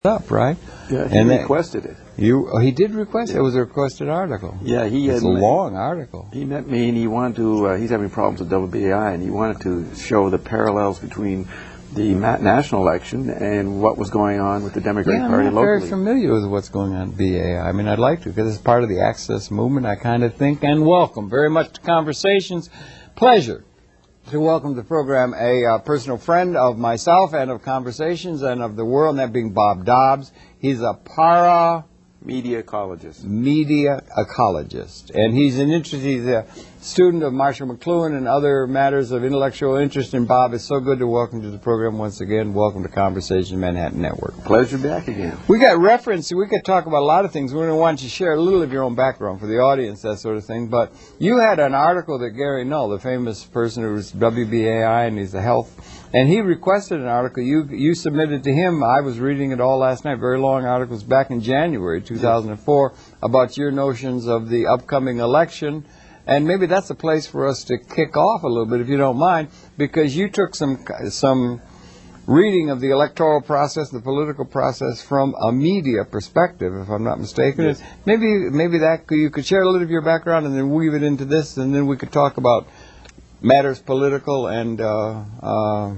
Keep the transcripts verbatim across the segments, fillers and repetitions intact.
up, right? Yeah, he and requested that, it. You, oh, he did request it. It was a requested article. Yeah, he It's had a long article. He met me and he wanted to. Uh, he's having problems with W B A I, and he wanted to show the parallels between the ma national election and what was going on with the Democratic yeah, Party I'm not locally. very familiar with what's going on at B A I. I mean, I'd like to because it's part of the Access movement. I kind of think and welcome very much to Conversations. Pleasure to welcome to the program a uh, personal friend of myself and of Conversations and of the world, and that being Bob Dobbs. He's a para media ecologist. Media ecologist, and he's an interest. He's a student of Marshall McLuhan and other matters of intellectual interest. And Bob, it's so good to welcome to the program once again. Welcome to Conversation Manhattan Network. Pleasure back again. We got reference. We could talk about a lot of things. We're going to want you to share a little of your own background for the audience, that sort of thing. But you had an article that Gary Null, the famous person who was W B A I and he's the health. And he requested an article. You you submitted to him. I was reading it all last night. Very long articles back in January two thousand four about your notions of the upcoming election. And maybe that's a place for us to kick off a little bit, if you don't mind, because you took some some reading of the electoral process, the political process, from a media perspective, if I'm not mistaken. Yes. Maybe maybe that you could share a little of your background and then weave it into this, and then we could talk about matters political and uh, uh,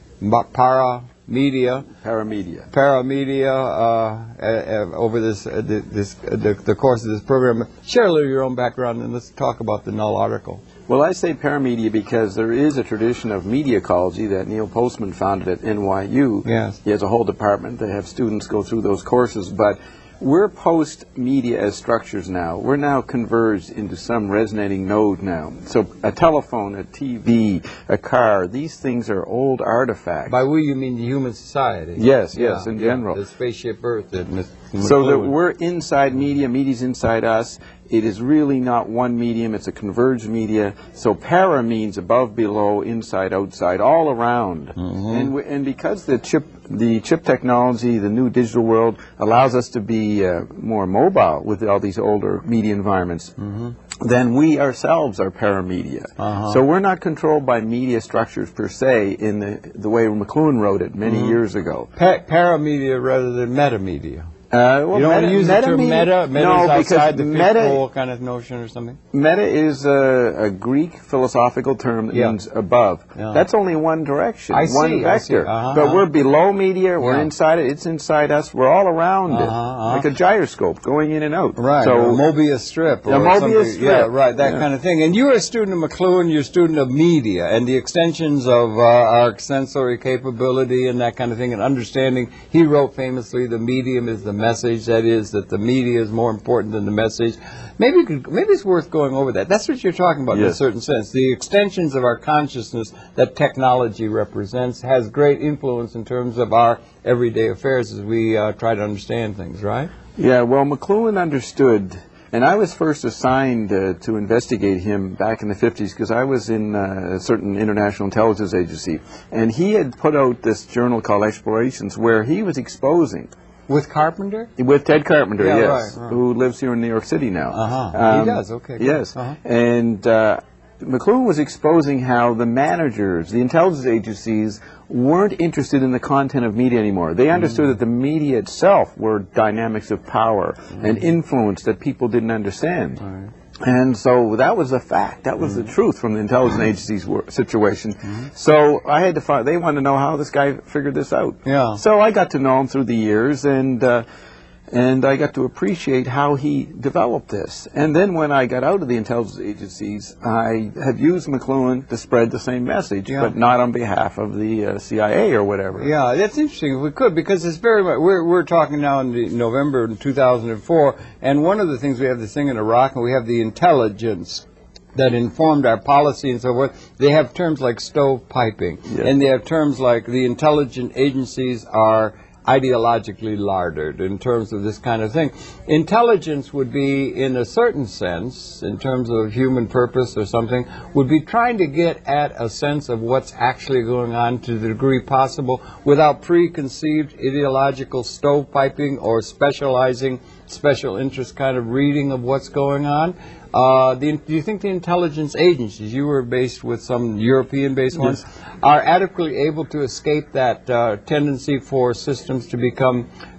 para media, paramedia, paramedia uh, uh, over this uh, this uh, the, the course of this program. Share a little of your own background, and let's talk about the Null article. Well, I say paramedia because there is a tradition of media ecology that Neil Postman founded at N Y U. Yes, he has a whole department. They have students go through those courses, but we're post-media as structures now. We're now converged into some resonating node now. So a telephone, a T V, a car, these things are old artifacts. By we, you mean human society? Yes, yes, yeah, in yeah, general. the spaceship Earth. That so that we're inside media, media's inside us. It is really not one medium, it's a converged media. So para means above, below, inside, outside, all around. Mm-hmm. And, we, and because the chip the chip technology, the new digital world, allows us to be uh, more mobile with all these older media environments, mm-hmm. then we ourselves are paramedia. Uh-huh. So we're not controlled by media structures per se in the, the way McLuhan wrote it many mm-hmm. years ago. Pa paramedia rather than metamedia. Uh, well, you don't meta, want to use the term meta? Meta no, is outside the meta, fifth kind of notion or something? Meta is a, a Greek philosophical term that yeah. means above. Yeah. That's only one direction, I one see, vector. Uh-huh, but uh-huh. we're below media, we're yeah. inside it, it's inside us, we're all around uh-huh, it, uh-huh. like a gyroscope going in and out. Right, so, or a Mobius strip. Or a Mobius something. strip. Yeah, right, that yeah. kind of thing. And you're a student of McLuhan, you're a student of media, and the extensions of uh, our sensory capability and that kind of thing, and understanding. He wrote famously, the medium is the message, that is, that the media is more important than the message. Maybe you could, maybe it's worth going over that. That's what you're talking about yes. in a certain sense. The extensions of our consciousness that technology represents has great influence in terms of our everyday affairs as we uh, try to understand things, right? Yeah, well, McLuhan understood, and I was first assigned uh, to investigate him back in the fifties because I was in uh, a certain international intelligence agency, and he had put out this journal called Explorations where he was exposing. With Carpenter? With Ted Carpenter, yeah, yes, right, right. who lives here in New York City now. Uh-huh. Um, he does, okay. Yes, uh-huh. and uh, McLuhan was exposing how the managers, the intelligence agencies, weren't interested in the content of media anymore. They understood mm-hmm. that the media itself were dynamics of power mm-hmm. and influence that people didn't understand. Right. And so that was a fact. That was mm-hmm. the truth from the intelligence agency's situation. Mm-hmm. So I had to find, they wanted to know how this guy figured this out. Yeah. So I got to know him through the years, and uh, and I got to appreciate how he developed this. And then when I got out of the intelligence agencies, I have used McLuhan to spread the same message, yeah. but not on behalf of the uh, C I A or whatever. Yeah, that's interesting if we could, because it's very much, we're, we're talking now in the November two thousand four, and one of the things we have this thing in Iraq, and we have the intelligence that informed our policy and so forth. They have terms like stovepiping, yeah. and they have terms like the intelligence agencies are ideologically larded in terms of this kind of thing. Intelligence would be, in a certain sense, in terms of human purpose or something, would be trying to get at a sense of what's actually going on to the degree possible without preconceived ideological stovepiping or specializing, special interest kind of reading of what's going on. Uh, the, do you think the intelligence agencies, you were based with some European-based ones, yes. are adequately able to escape that uh, tendency for systems to become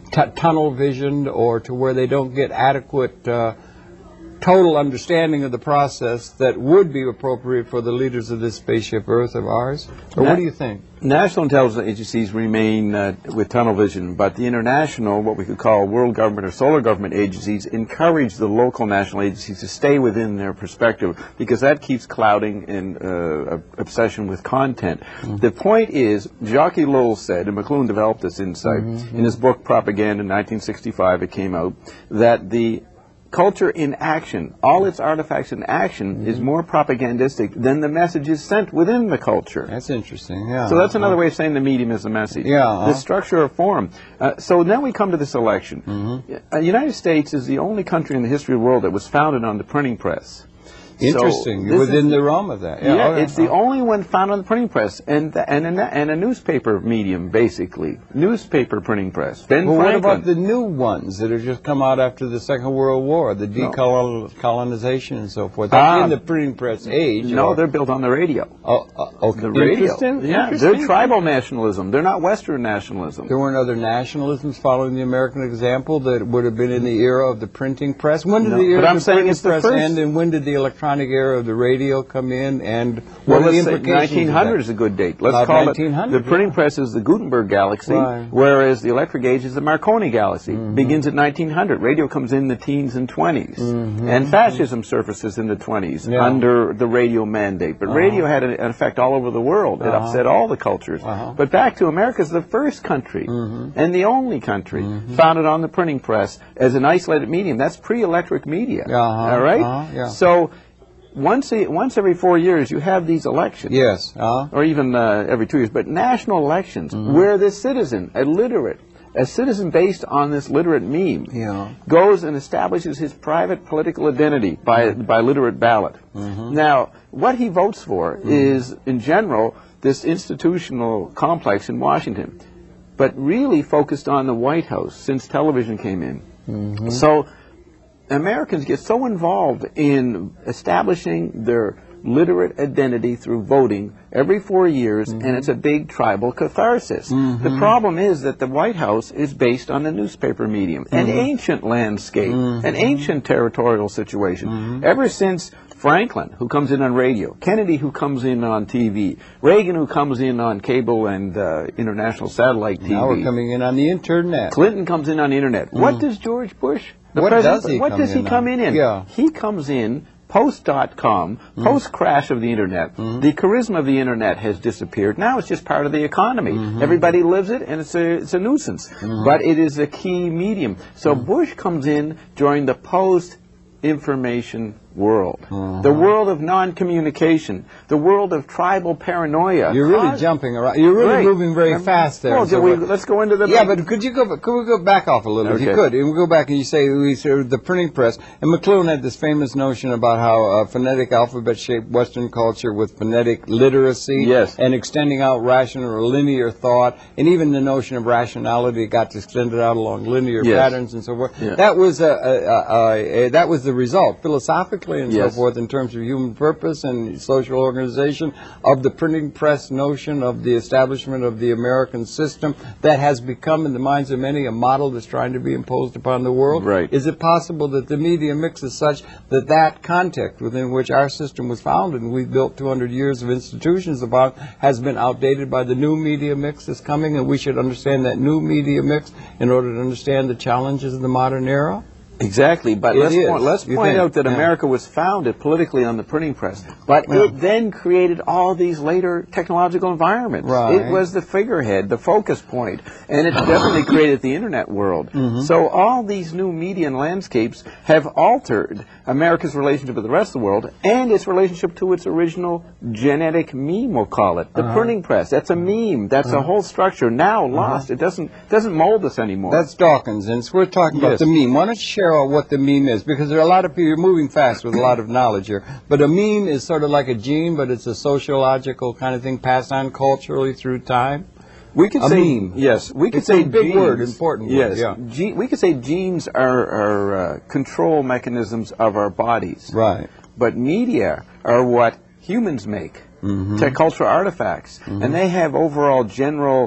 t tunnel visioned or to where they don't get adequate uh, total understanding of the process that would be appropriate for the leaders of this spaceship Earth of ours? Or Na what do you think? National intelligence agencies remain uh, with tunnel vision, but the international, what we could call world government or solar government agencies, encourage the local national agencies to stay within their perspective, because that keeps clouding in uh, obsession with content. Mm-hmm. The point is, Jacques Ellul said, and McLuhan developed this insight mm-hmm. in his book Propaganda in nineteen sixty-five, it came out, that the culture in action, all its artifacts in action, mm-hmm. is more propagandistic than the messages sent within the culture. That's interesting, yeah. So that's another uh, way of saying the medium is the message. Yeah. Uh-huh. The structure or form. Uh, so now we come to this election. Mm-hmm. uh, the United States is the only country in the history of the world that was founded on the printing press. Interesting, so within the realm of that. Yeah, yeah okay. It's the only one found on the printing press, and the, and, a, and a newspaper medium, basically. Newspaper printing press. Ben well, Franklin. what about the new ones that have just come out after the Second World War, the decolonization and so forth? That's um, in the printing press age. No, or? they're built on the radio. Oh, uh, okay. The radio. Interesting. Yeah, Interesting. they're tribal nationalism. They're not Western nationalism. There weren't other nationalisms following the American example that would have been in the era of the printing press? When did no, the era but I'm of the saying printing it's the press first. end, and when did the electronic era of the radio come in, and well, what are the let's say implications nineteen hundred is a good date. Let's About call nineteen hundred, it the printing yeah. press is the Gutenberg galaxy, right. whereas the electric age is the Marconi galaxy. Mm-hmm. Begins at nineteen hundred. Radio comes in the teens and twenties, mm-hmm. and fascism surfaces in the twenties yeah. under the radio mandate. But uh-huh. radio had an, an effect all over the world. It uh-huh. upset all the cultures. Uh-huh. But back to America is the first country mm-hmm. and the only country mm-hmm. founded on the printing press as an isolated medium. That's pre-electric media. Uh-huh. All right. Uh-huh. Yeah. So. Once a, once every four years, you have these elections. Yes. Uh-huh. Or even uh, every two years. But national elections, mm-hmm. where the citizen, a literate, a citizen based on this literate meme, yeah. goes and establishes his private political identity by, mm-hmm. by literate ballot. Mm-hmm. Now, what he votes for mm-hmm. is, in general, this institutional complex in Washington, but really focused on the White House since television came in. Mm-hmm. So Americans get so involved in establishing their literate identity through voting every four years, mm-hmm. and it's a big tribal catharsis. Mm-hmm. The problem is that the White House is based on the newspaper medium, mm-hmm. an ancient landscape, mm-hmm. an ancient territorial situation. Mm-hmm. Ever since Franklin, who comes in on radio, Kennedy, who comes in on T V, Reagan, who comes in on cable and uh, international satellite T V. Now we're coming in on the internet. Clinton comes in on the internet. Mm. What does George Bush The what president, does he what come does he in come on? in in? Yeah. He comes in post dot com, mm. post-crash of the Internet. Mm. The charisma of the Internet has disappeared. Now it's just part of the economy. Mm-hmm. Everybody lives it, and it's a, it's a nuisance. Mm. But it is a key medium. So mm. Bush comes in during the post-information world. Uh-huh. The world of non-communication. The world of tribal paranoia. You're really Cause, jumping around. You're really right. moving very um, fast there. Well, so we, let's go into the... Yeah, but could you go, could we go back off a little, okay. if you could? And we go back and you say we said the printing press. And McLuhan had this famous notion about how uh, phonetic alphabet shaped Western culture with phonetic literacy. Yes. And extending out rational or linear thought. And even the notion of rationality got extended out along linear yes. patterns and so forth. Yeah. That was a, a, a, a, that was the result, philosophically and yes. so forth, in terms of human purpose and social organization, of the printing press notion of the establishment of the American system that has become, in the minds of many, a model that's trying to be imposed upon the world. Right. Is it possible that the media mix is such that that context within which our system was founded and we've built two hundred years of institutions upon has been outdated by the new media mix that's coming, and we should understand that new media mix in order to understand the challenges of the modern era? Exactly, but it let's is. point, let's point out that yeah. America was founded politically on the printing press, but yeah. it then created all these later technological environments. Right. It was the figurehead, the focus point, and it definitely created the internet world. Mm-hmm. So all these new media and landscapes have altered America's relationship with the rest of the world and its relationship to its original genetic meme, we'll call it. The uh-huh. printing press, that's a meme, that's uh-huh. a whole structure, now lost. Uh-huh. It doesn't doesn't mold us anymore. That's Dawkins, and so we're talking yes. about the meme. Why don't you share what the meme is, because there are a lot of people, you're moving fast with a lot of knowledge here, but a meme is sort of like a gene, but it's a sociological kind of thing passed on culturally through time. We could a say meme. Yes, we could it's say a big genes, word, important word. Yes, yeah. Ge we could say genes are, are uh, control mechanisms of our bodies. Right. But media are what humans make, mm-hmm. to cultural artifacts, mm-hmm. and they have overall general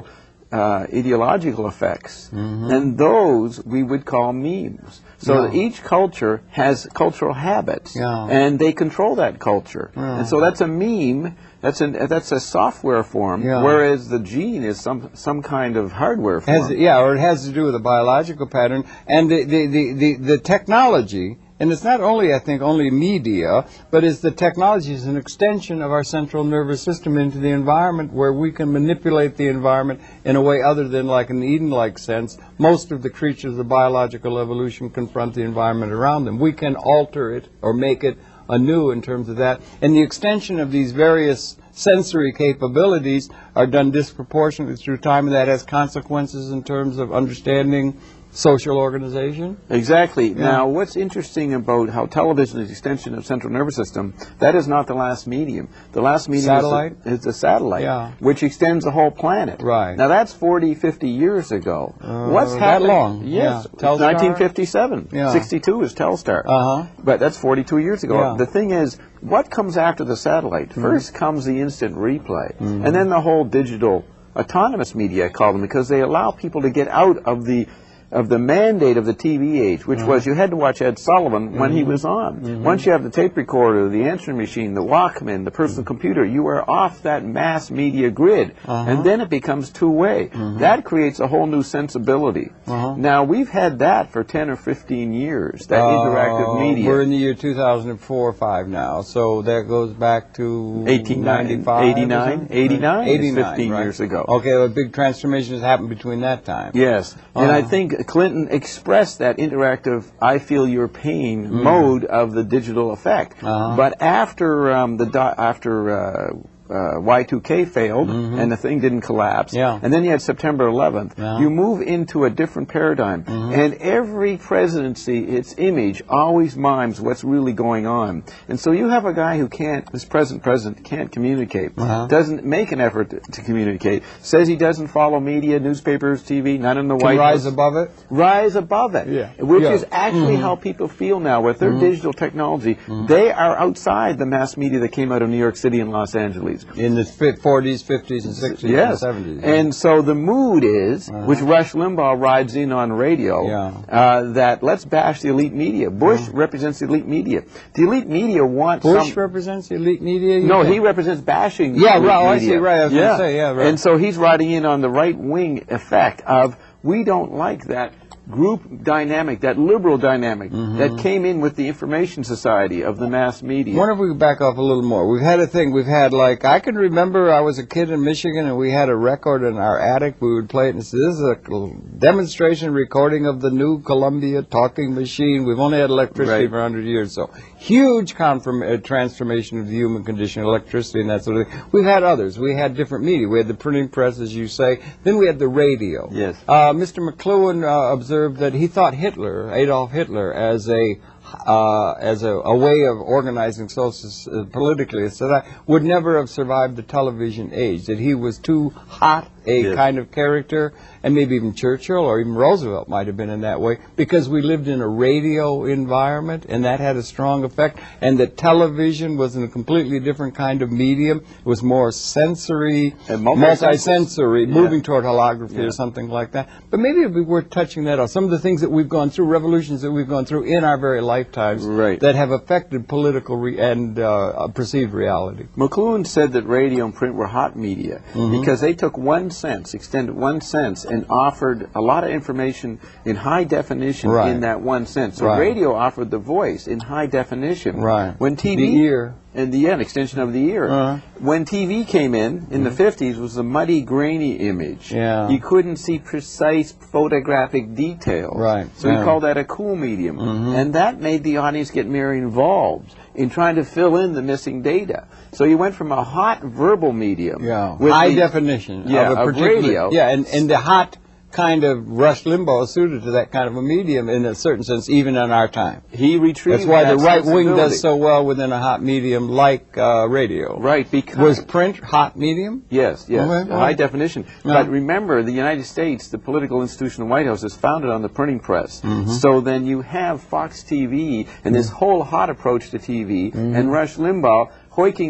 uh, ideological effects, Mm-hmm. and those we would call memes. So Yeah. that each culture has cultural habits, Yeah. and they control that culture. Yeah. And so that's a meme. That's an that's a software form, Yeah. whereas the gene is some some kind of hardware form. Has, yeah, or it has to do with a biological pattern and the, the, the, the, the technology. And it's not only, I think, only media, but it's the technology is an extension of our central nervous system into the environment where we can manipulate the environment in a way other than like an Eden-like sense. Most of the creatures of biological evolution confront the environment around them. We can alter it or make it anew in terms of that. And the extension of these various sensory capabilities are done disproportionately through time, and that has consequences in terms of understanding social organization. Exactly. Yeah. Now, what's interesting about how television is an extension of central nervous system, that is not the last medium. The last medium Satellite? is the, is the satellite, Yeah. which extends the whole planet. Right. Now, that's forty, fifty years ago. Uh, what's that happened? long? Yes. Yeah. Telstar? nineteen fifty-seven. Yeah. sixty-two is Telstar. Uh-huh. But that's forty-two years ago. Yeah. The thing is, what comes after the satellite? Mm-hmm. First comes the instant replay, and then the whole digital autonomous media, I call them, because they allow people to get out of the of the mandate of the T V age, which was you had to watch Ed Sullivan when he was on. Once you have the tape recorder, the answering machine, the Walkman, the personal computer, you are off that mass media grid, and then it becomes two-way. That creates a whole new sensibility. Now, we've had that for ten or fifteen years, that interactive Uh, media. We're in the year two thousand four or five now, so that goes back to eighteen ninety-five. eighty-nine, eighty-nine is eighty-nine, fifteen right. years ago. Okay, a big transformation has happened between that time. Yes, and I Uh-huh. think Clinton expressed that interactive "I feel your pain" Mm. mode of the digital effect. Uh-huh. But after um, the di- after uh, uh, Y two K failed and the thing didn't collapse, Yeah. and then you had September eleventh, Yeah. you move into a different paradigm, and every presidency, its image always mimes what's really going on. And so you have a guy who can't, this present president can't communicate, Uh-huh. doesn't make an effort to, to communicate, says he doesn't follow media, newspapers, T V, not in the Can White rise House. above it. Rise above it, Yeah. which Yeah. is actually how people feel now with their digital technology. They are outside the mass media that came out of New York City and Los Angeles. In the fi- forties, fifties, and sixties, and Yes, seventies. and so the mood is, which Rush Limbaugh rides in on radio, Yeah. uh, that let's bash the elite media. Bush represents the elite media. The elite media want Bush some... represents the elite media? You No, think? he represents bashing the Yeah, elite right, oh, I media. see, right, I was gonna say, yeah, right. And so he's riding in on the right-wing effect of, we don't like that group dynamic, that liberal dynamic that came in with the information society of the mass media. I wonder if we could back off a little more. We've had a thing. We've had, like, I can remember I was a kid in Michigan and we had a record in our attic. We would play it and say, this is a demonstration recording of the new Columbia talking machine. We've only had electricity Right. for a hundred years, so huge confirm, uh, transformation of the human condition, electricity and that sort of thing. We've had others. We had different media. We had the printing press, as you say. Then we had the radio. Yes. Uh, Mister McLuhan uh, observed that he thought Hitler, Adolf Hitler, as a uh, as a, a way of organizing social, uh, politically, so that would never have survived the television age. That he was too hot a Yes. kind of character, and maybe even Churchill or even Roosevelt might have been in that way, because we lived in a radio environment, and that had a strong effect. And that television was in a completely different kind of medium. It was more sensory, And multi-sensory. multi-sensory, Yeah. moving toward holography Yeah. or something like that. But maybe it would be worth touching that off. Some of the things that we've gone through, revolutions that we've gone through in our very lifetimes, Right. that have affected political re- and uh, perceived reality. McLuhan said that radio and print were hot media Mm-hmm. because they took one sense, extended one sense, and offered a lot of information in high definition Right. in that one sense. So Right. radio offered the voice in high definition. Right. When T V... The ear. And the yeah, an extension of the ear. Uh-huh. When T V came in, in the fifties, was a muddy, grainy image. Yeah. You couldn't see precise photographic detail. Right. So Yeah. we called that a cool medium. And that made the audience get more involved in trying to fill in the missing data. So you went from a hot verbal medium. Yeah, with high the- definition Yeah, of a of particular radio. Yeah, and, and the hot kind of Rush Limbaugh is suited to that kind of a medium in a certain sense, even in our time. He retrieved That's why that the right wing sensibility. does so well within a hot medium like uh, radio. Right, because... Was print hot medium? Yes, yes, Okay, high well. definition. Yeah. But remember, the United States, the political institution of the White House, is founded on the printing press. Mm-hmm. So then you have Fox T V and this whole hot approach to T V, Mm-hmm. and Rush Limbaugh hoiking up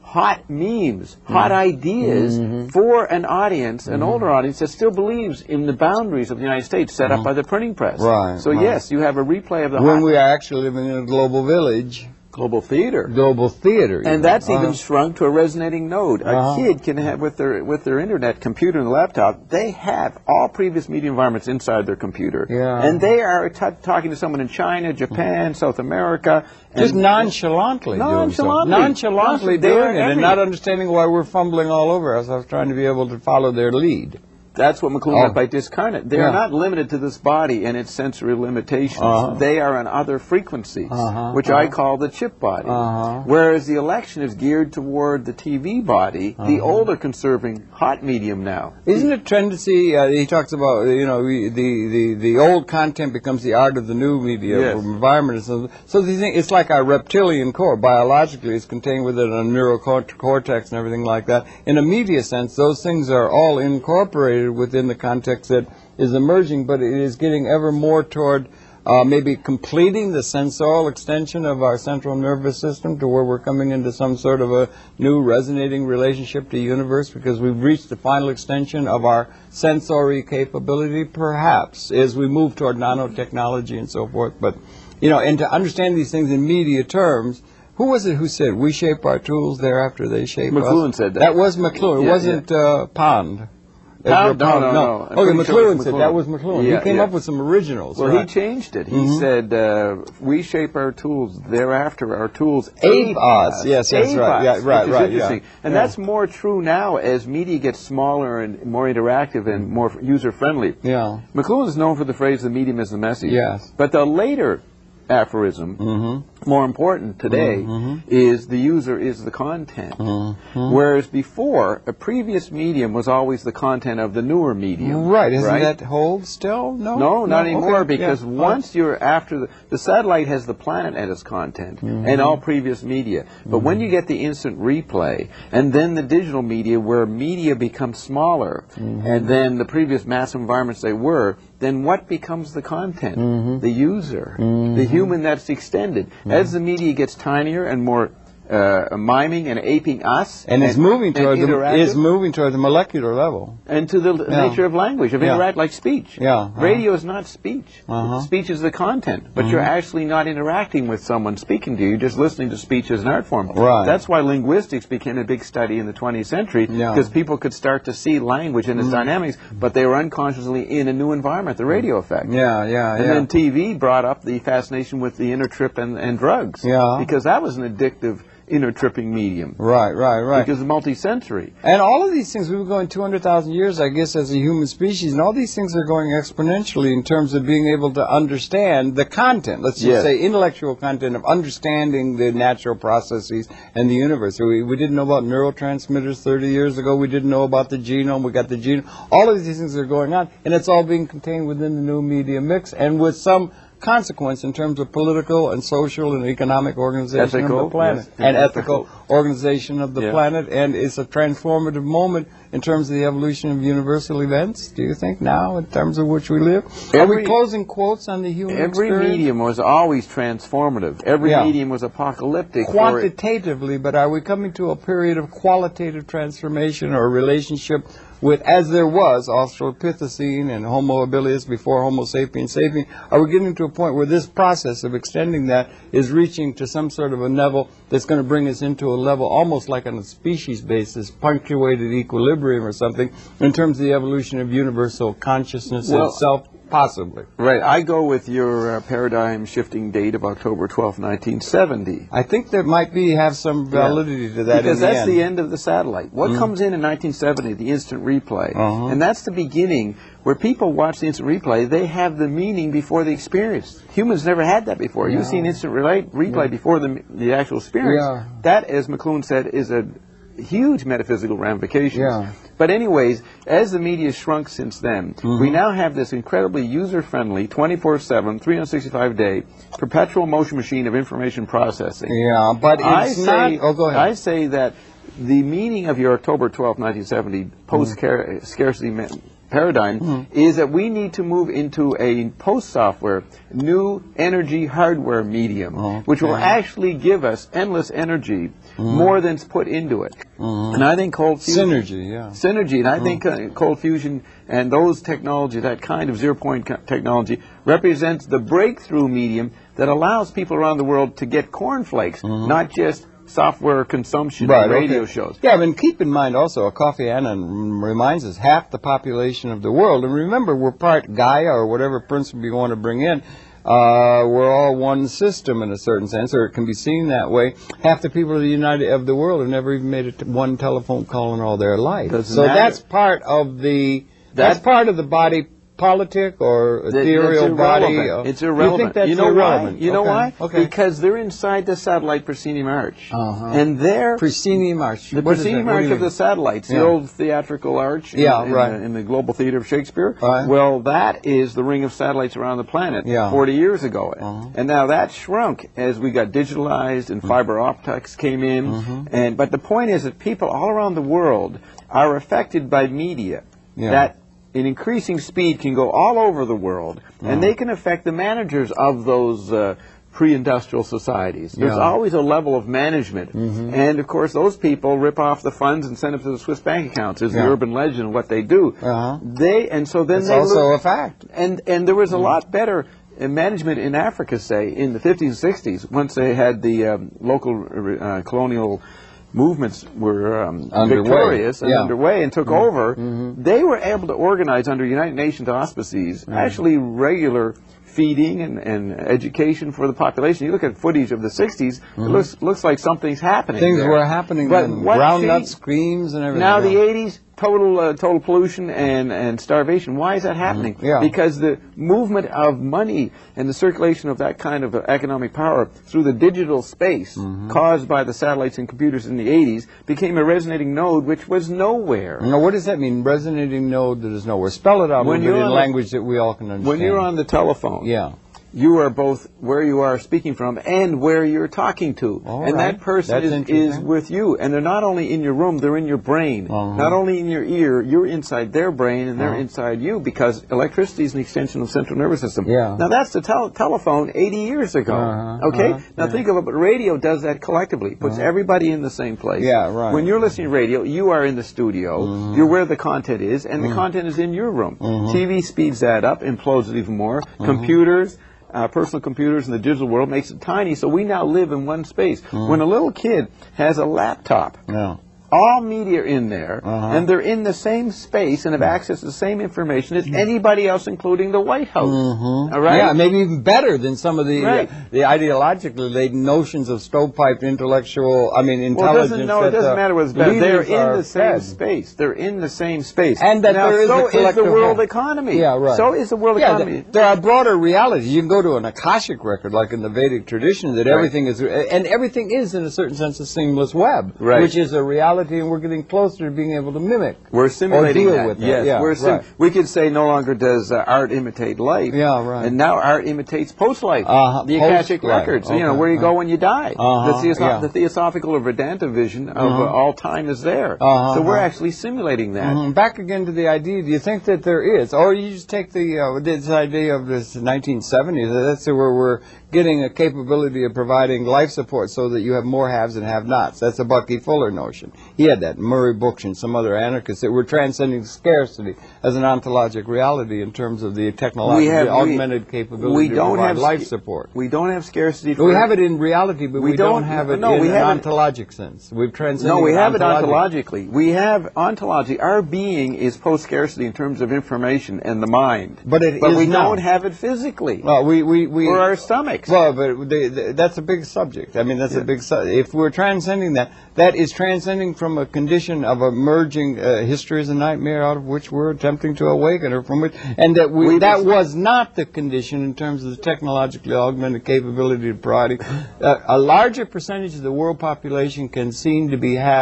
hot memes, hot ideas Mm-hmm. for an audience, an older audience that still believes in the boundaries of the United States set up by the printing press. Right, So right. yes, you have a replay of the When hot we are actually living in a global village, global theater. global theater. And even. that's even Uh-huh. shrunk to a resonating node. A Uh-huh. kid can have, with their with their internet computer and laptop, they have all previous media environments inside their computer. Yeah. And they are t- talking to someone in China, Japan, South America. Just and- nonchalantly, Nonchalantly. doing so. Nonchalantly They're doing it, and everywhere. not understanding why we're fumbling all over us. I was trying to be able to follow their lead. That's what McLuhan Oh. meant by discarnate. They Yeah. are not limited to this body and its sensory limitations. Uh-huh. They are on other frequencies, Uh-huh, which I call the chip body. Uh-huh. Whereas the election is geared toward the T V body, the Uh-huh. older conserving hot medium now. Isn't it tendency? Uh, he talks about you know we, the, the the old content becomes the art of the new media Yes. environment. And so, so these things, it's like our reptilian core. Biologically, it's contained within a neural cort- cortex and everything like that. In a media sense, those things are all incorporated within the context that is emerging, but it is getting ever more toward uh, maybe completing the sensorial extension of our central nervous system to where we're coming into some sort of a new resonating relationship to the universe because we've reached the final extension of our sensory capability, perhaps, as we move toward nanotechnology and so forth. But, you know, and to understand these things in media terms, who was it who said, we shape our tools, thereafter they shape us? McLuhan said that. That was McLuhan. It Yeah, wasn't uh, Pond. Pound? Edward No, no, no. I'm Okay, pretty sure it McLuhan was said McLuhan. that was McLuhan. Yeah, he came yeah. up with some originals. Well, right. he changed it. He Mhm. said, uh, "We shape our tools. Thereafter, our tools Ape us. Yes, that's Ape right. us," Yeah, right, which is right, interesting. yeah. And Yeah. that's more true now as media gets smaller and more interactive and more user friendly. Yeah. McLuhan is known for the phrase, "The medium is the message." Yes. But the later aphorism, Mm-hmm. more important today, Mhm. is the user is the content. Mhm. Whereas before, a previous medium was always the content of the newer medium. Right. Isn't right? that hold still? No. No, not anymore, Okay. because Yeah. once you're after the, the satellite has the planet as its content Mm-hmm. and all previous media. But when you get the instant replay and then the digital media where media becomes smaller Mm-hmm. and then the previous mass environments they were, then what becomes the content? Mm-hmm. The user, the human that's extended. As the media gets tinier and more uh, miming and aping us, and it's moving toward the interactive, is moving toward the molecular level. and to the Yeah. nature of language, of Yeah. interact like speech. Yeah, uh-huh. Radio is not speech. Uh-huh. Speech is the content, but you're actually not interacting with someone speaking to you. You're just listening to speech as an art form. Right. That's why linguistics became a big study in the twentieth century, Yeah. because people could start to see language and its dynamics, but they were unconsciously in a new environment, the radio effect. Yeah, yeah, And yeah. then T V brought up the fascination with the inner trip and, and drugs. Yeah. Because that was an addictive inner tripping medium. Right, right, right. Because it's multi-sensory. And all of these things, we've been going two hundred thousand years, I guess, as a human species, and all these things are going exponentially in terms of being able to understand the content. Let's just Yes. say intellectual content of understanding the natural processes and the universe. So we, we didn't know about neurotransmitters thirty years ago. We didn't know about the genome. We got the genome. All of these things are going on, and it's all being contained within the new media mix, and with some consequence in terms of political and social and economic organization Ethical, of the planet, yes, and ethical. ethical organization of the Yeah. planet, and it's a transformative moment in terms of the evolution of universal events, do you think, now, in terms of which we live? Are Every- we closing quotes on the human Every experience? medium was always transformative. Every Yeah. medium was apocalyptic. for it. Quantitatively, but are we coming to a period of qualitative transformation or relationship with, as there was Australopithecine and Homo habilis before Homo sapiens sapien? Are we getting to a point where this process of extending that is reaching to some sort of a level that's going to bring us into a level almost like on a species basis, punctuated equilibrium or something, in terms of the evolution of universal consciousness Well, itself? Possibly. Right. I go with your uh, paradigm shifting date of October twelfth, nineteen seventy. I think there might be have some validity to that. Because in the that's end. the end of the satellite. What comes in in nineteen seventy, the instant replay. Uh-huh. And that's the beginning where people watch the instant replay, they have the meaning before the experience. Humans never had that before. You've seen instant relay, replay before the, the actual experience. Yeah. That, as McLuhan said, is a huge metaphysical ramifications. Yeah. But anyways, as the media shrunk since then, Mm-hmm. we now have this incredibly user-friendly, twenty-four seven, three hundred sixty-five day, perpetual motion machine of information processing. Yeah, but I it's say, not. Oh, go ahead. I say that the meaning of your October twelfth, nineteen seventy post-scarcity me- paradigm Mm-hmm. is that we need to move into a post-software, new energy hardware medium, Okay. which will actually give us endless energy, more than's put into it. And I think cold fusion... Synergy, yeah. Synergy, and I think uh, cold fusion and those technology, that kind of zero-point co- technology, represents the breakthrough medium that allows people around the world to get cornflakes, not just software consumption Right, and radio okay. shows. Yeah, but keep in mind also, Kofi Annan reminds us half the population of the world. And remember, we're part Gaia or whatever principle you want to bring in. Uh, we're all one system in a certain sense, or it can be seen that way. Half the people of the United of the world have never even made a t- one telephone call in all their life. Doesn't so matter. that's part of the That- that's part of the body politic or That- ethereal that's body. irrelevant. uh, It's irrelevant. You think that's you know irrelevant? why? You know Okay. why? Okay. Because they're inside the satellite proscenium arch, Uh-huh. and they're Proscenium arch. the What is that? proscenium What do arch you of mean? the satellites, the Yeah. old theatrical arch in, Yeah, in, right. the, in the Global Theater of Shakespeare. Right. Well, that is the ring of satellites around the planet Yeah. forty years ago. Uh-huh. And now that shrunk as we got digitalized and fiber optics came in. Mm-hmm. And But the point is that people all around the world are affected by media Yeah. that in increasing speed can go all over the world, and they can affect the managers of those uh, pre-industrial societies. There's Yeah. always a level of management, and of course those people rip off the funds and send them to the Swiss bank accounts. Is Yeah. the urban legend of what they do. Uh-huh. They and so then It's they also lo- a fact. and and there was a lot better uh, management in Africa, say in the fifties and sixties, once they had the um, local uh, colonial movements were um, Underway. victorious and Yeah. underway and took Mm-hmm. over, they were able to organize under United Nations auspices Mm-hmm. actually regular feeding and, and education for the population. You look at footage of the sixties, it looks looks like something's happening. Things there. were happening But then. what Ground nut changed- screams and everything. Now yeah. the eighties, total uh, total pollution and, and starvation. Why is that happening? Yeah. Because the movement of money and the circulation of that kind of uh, economic power through the digital space caused by the satellites and computers in the eighties became a resonating node which was nowhere. Now, what does that mean? Resonating node that is nowhere. Spell it out a When little bit you're in on the- language that we all can understand. When you're on the telephone, yeah. you are both where you are speaking from and where you're talking to. All and right. that person That's is, is interesting. with you. And they're not only in your room, they're in your brain. Uh-huh. Not only in your ear, you're inside their brain and they're Uh-huh. inside you because electricity is an extension of the central nervous system. Yeah. Now that's the tel- telephone eighty years ago. Uh-huh. Okay? Uh-huh. Now Yeah. think of it, but radio does that collectively. Puts everybody in the same place. Yeah, right. When you're listening to radio, you are in the studio. Mm-hmm. You're where the content is, and the content is in your room. T V speeds that up, implodes it even more. Mm-hmm. Computers, uh, personal computers in the digital world makes it tiny, so we now live in one space. Mm-hmm. When a little kid has a laptop, Yeah. all media are in there, Uh-huh. and they're in the same space and have access to the same information as anybody else, including the White House. Mhm. All right? Yeah, maybe even better than some of the Right. uh, the ideologically laden notions of stovepiped intellectual. I mean, Well, it intelligence. doesn't, no, it that, doesn't uh, matter what's better. They're leaders are in the same fed. space. They're in the same space. And that now, there is so a is the collective world will. economy. Yeah, right. So is the world Yeah, economy. th- there are broader realities. You can go to an Akashic record, like in the Vedic tradition, that Right. everything is, and everything is, in a certain sense, a seamless web, Right. which is a reality, and we're getting closer to being able to mimic. We're simulating deal that. with that. Yes, Yeah, we're sim- right. we could say no longer does uh, art imitate life. Yeah, right. And now art imitates post-life. Uh-huh, The Akashic post-life. records. You know, Okay, where you uh-huh. go when you die. Uh-huh, the, theoso- yeah. the theosophical or Vedanta vision of uh, all time is there. Uh-huh, so we're uh-huh. actually simulating that. Mhm. Back again to the idea. Do you think that there is, or you just take the uh, this idea of this nineteen seventies? That's where we're getting a capability of providing life support so that you have more haves and have-nots. That's a Bucky Fuller notion. He had that. Murray Bookchin and some other anarchists that were transcending scarcity as an ontologic reality in terms of the technological We have we- augmented capability we to don't provide have life sca- support. We don't have scarcity. We for- have it in reality, but we, We don't, don't- have it no, in we an haven't- ontologic sense. We've transcended No, we have it ontologic. ontologically. We have ontology. Our being is post-scarcity in terms of information and the mind. But it but is we now. don't have it physically. Well, we, we, we for our stomachs. Well, but they, they, that's a big subject. I mean, that's Yeah. a big su- If we're transcending that, that is transcending from a condition of emerging uh, history as a nightmare out of which we're attempting to awaken, or from which, and that we, We that just- was not the condition in terms of the technologically augmented capability of providing. Uh, a larger percentage of the world population can seem to be haves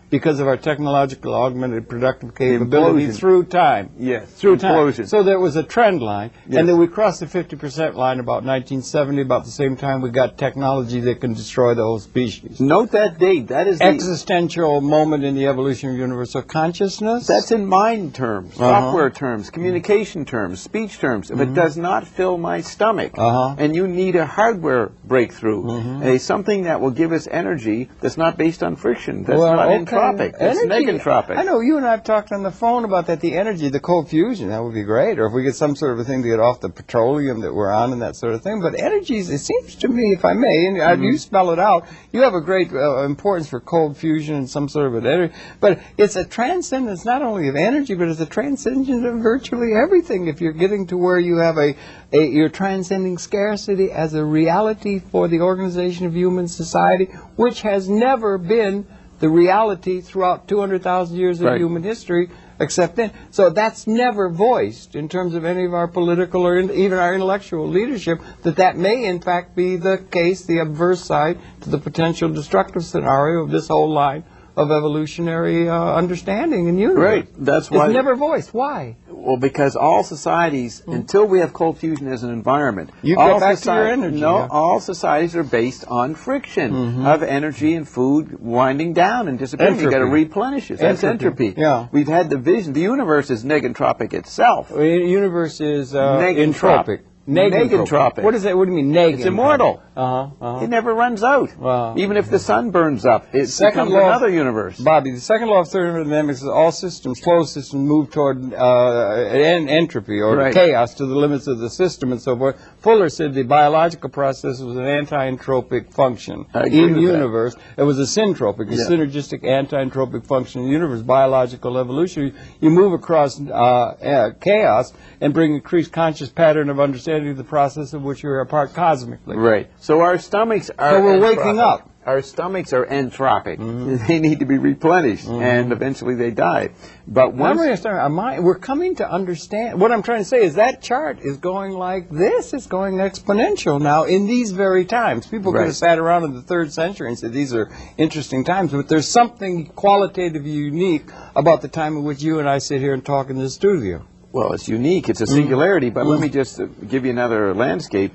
because of our technological augmented productive capability Implosion. through time. Yes. Through time. Implosion. So there was a trend line, Yes. and then we crossed the fifty percent line about nineteen seventy, about the same time we got technology that can destroy the whole species. Note that date. That is the, Existential moment in the evolution of universal consciousness. that's in mind terms, Uh-huh. software terms, communication terms, speech terms. If it does not fill my stomach, Uh-huh. and you need a hardware breakthrough, Mm-hmm. a something that will give us energy that's not based on friction, that's Well, not okay. entropic, that's Energy- negentropic. I know you and I have talked on the phone about that. The energy, the cold fusion, that would be great. Or if we get some sort of a thing to get off the petroleum that we're on and that sort of thing. But energies, it seems to me, if I may, and Mm-hmm. you spell it out, you have a great uh, importance for cold fusion and some sort of an energy. But it's a transcendence not only of energy, but it's a transcendence of virtually everything. If you're getting to where you have a, a you're transcending scarcity as a reality for the organization of human society, which has never been the reality throughout two hundred thousand years of Right. human history, except then. So that's never voiced in terms of any of our political or in, even our intellectual leadership, that that may in fact be the case, the adverse side to the potential destructive scenario of this whole line of evolutionary uh, understanding in universe. Right. That's why- It's never voiced. Why? Well, because all societies, until we have cold fusion as an environment, You all go back to your soci- energy, No, yeah. all societies are based on friction of energy and food winding down and disappearing. You got to Entropy. replenish it. That's Entropy, entropy. yeah. We've had the vision. The universe is negentropic itself. The universe is uh, Negentropic. entropic. Negentropic. What is that? What do you mean, negentropic? It's immortal. Uh-huh. uh-huh. It never runs out. Wow. Even if the sun burns up, it Second becomes law of- another universe. Bobby, the second law of thermodynamics is all systems, closed systems, move toward uh, en- entropy or Right. chaos to the limits of the system and so forth. Fuller said the biological process was an anti-entropic function I agree in with universe. It was a syntropic, a Yeah. synergistic anti-entropic function in the universe, biological evolution. You move across uh, uh, chaos and bring increased conscious pattern of understanding of the process of which you are a part cosmically. Right. So our stomachs are. So we're waking entropic. up. Our stomachs are entropic. They need to be replenished, and eventually they die. But I'm once understand. Am I- We're coming to understand. What I'm trying to say is that chart is going like this. It's going exponential now in these very times. People could Right. have sat around in the third century and said these are interesting times, but there's something qualitatively unique about the time in which you and I sit here and talk in this studio. Well, it's unique. It's a singularity. But let me just uh, give you another landscape.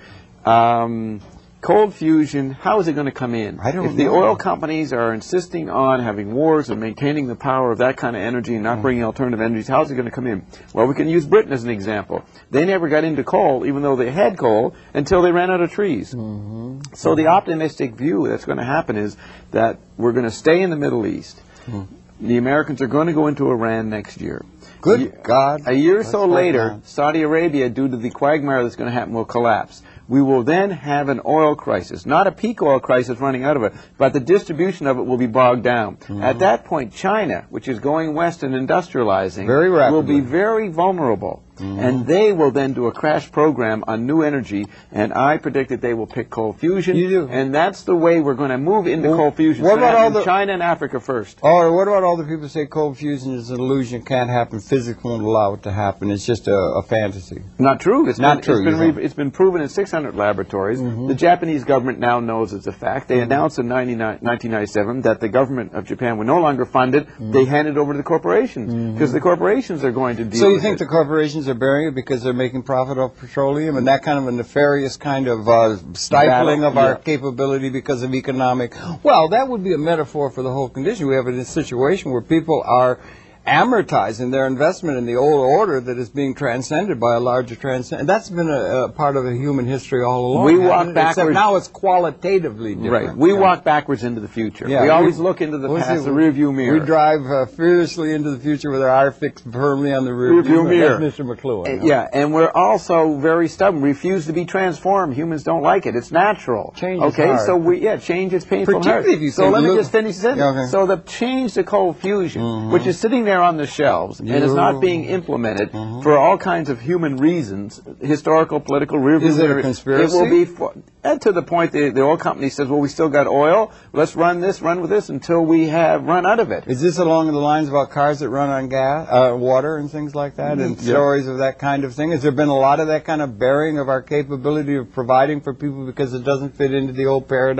Um, cold fusion, how is it going to come in? I don't If the know. oil companies are insisting on having wars and maintaining the power of that kind of energy and not bringing alternative energies, how is it going to come in? Well, we can use Britain as an example. They never got into coal, even though they had coal, until they ran out of trees. Mm-hmm. So the optimistic view that's going to happen is that we're going to stay in the Middle East. The Americans are going to go into Iran next year. Good Ye- God. A year or Let's so hope later, not. Saudi Arabia, due to the quagmire that's going to happen, will collapse. We will then have an oil crisis. Not a peak oil crisis running out of it, but the distribution of it will be bogged down. Mm-hmm. At that point, China, which is going west and industrializing, Very will rapidly. be very vulnerable. And they will then do a crash program on new energy, and I predict that they will pick cold fusion. You do. And that's the way we're going to move into Well, cold fusion. what It's gonna about all happen in the- China and Africa first? Or what about all the people who say cold fusion is an illusion, can't happen, physics won't allow it to happen, it's just a, a fantasy? Not true. It's Not been, true, It's been, you re- know. it's been proven in six hundred laboratories. The Japanese government now knows it's a fact. They announced in nineteen ninety-seven that the government of Japan would no longer fund it. They handed it over to the corporations because the corporations are going to deal So you with think it. the corporations are bearing it because they're making profit off petroleum and that kind of a nefarious kind of uh, stifling Battle, of our yeah. capability because of economic? Well, that would be a metaphor for the whole condition. We have a situation where people are amortizing their investment in the old order that is being transcended by a larger transcend. That's been a, a part of a human history all along. We hasn't walk it? backwards- Except now it's qualitatively different. Right. We Yeah. walk backwards into the future. Yeah, we always we- look into the What's past, it? the rearview mirror. We drive uh, fiercely into the future with our eye fixed firmly on the rear Rearview view mirror. That's Mister McLuhan. Uh, yeah, and we're also very stubborn, refuse to be transformed. Humans don't like it. It's natural. Change is okay, hard. so we yeah, change is painful. and Particularly hard. if you so think let me look- just finish the sentence. Yeah, okay. So the change to cold fusion, which is sitting there on the shelves and is not being implemented for all kinds of human reasons, historical, political, rearview Is it a mirror, conspiracy? It will be for, and to the point the, the oil company says, well, we still got oil. Let's run this, run with this until we have run out of it. Is this along the lines about cars that run on gas, uh, water and things like that, and Yeah. stories of that kind of thing? Has there been a lot of that kind of bearing of our capability of providing for people because it doesn't fit into the old paradigm?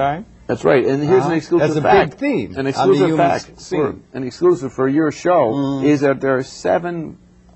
That's right, and here's Uh-huh. an exclusive That's a fact. big theme An on the exclusive human fact, scene. for, an exclusive for your show Mm. is that there are seven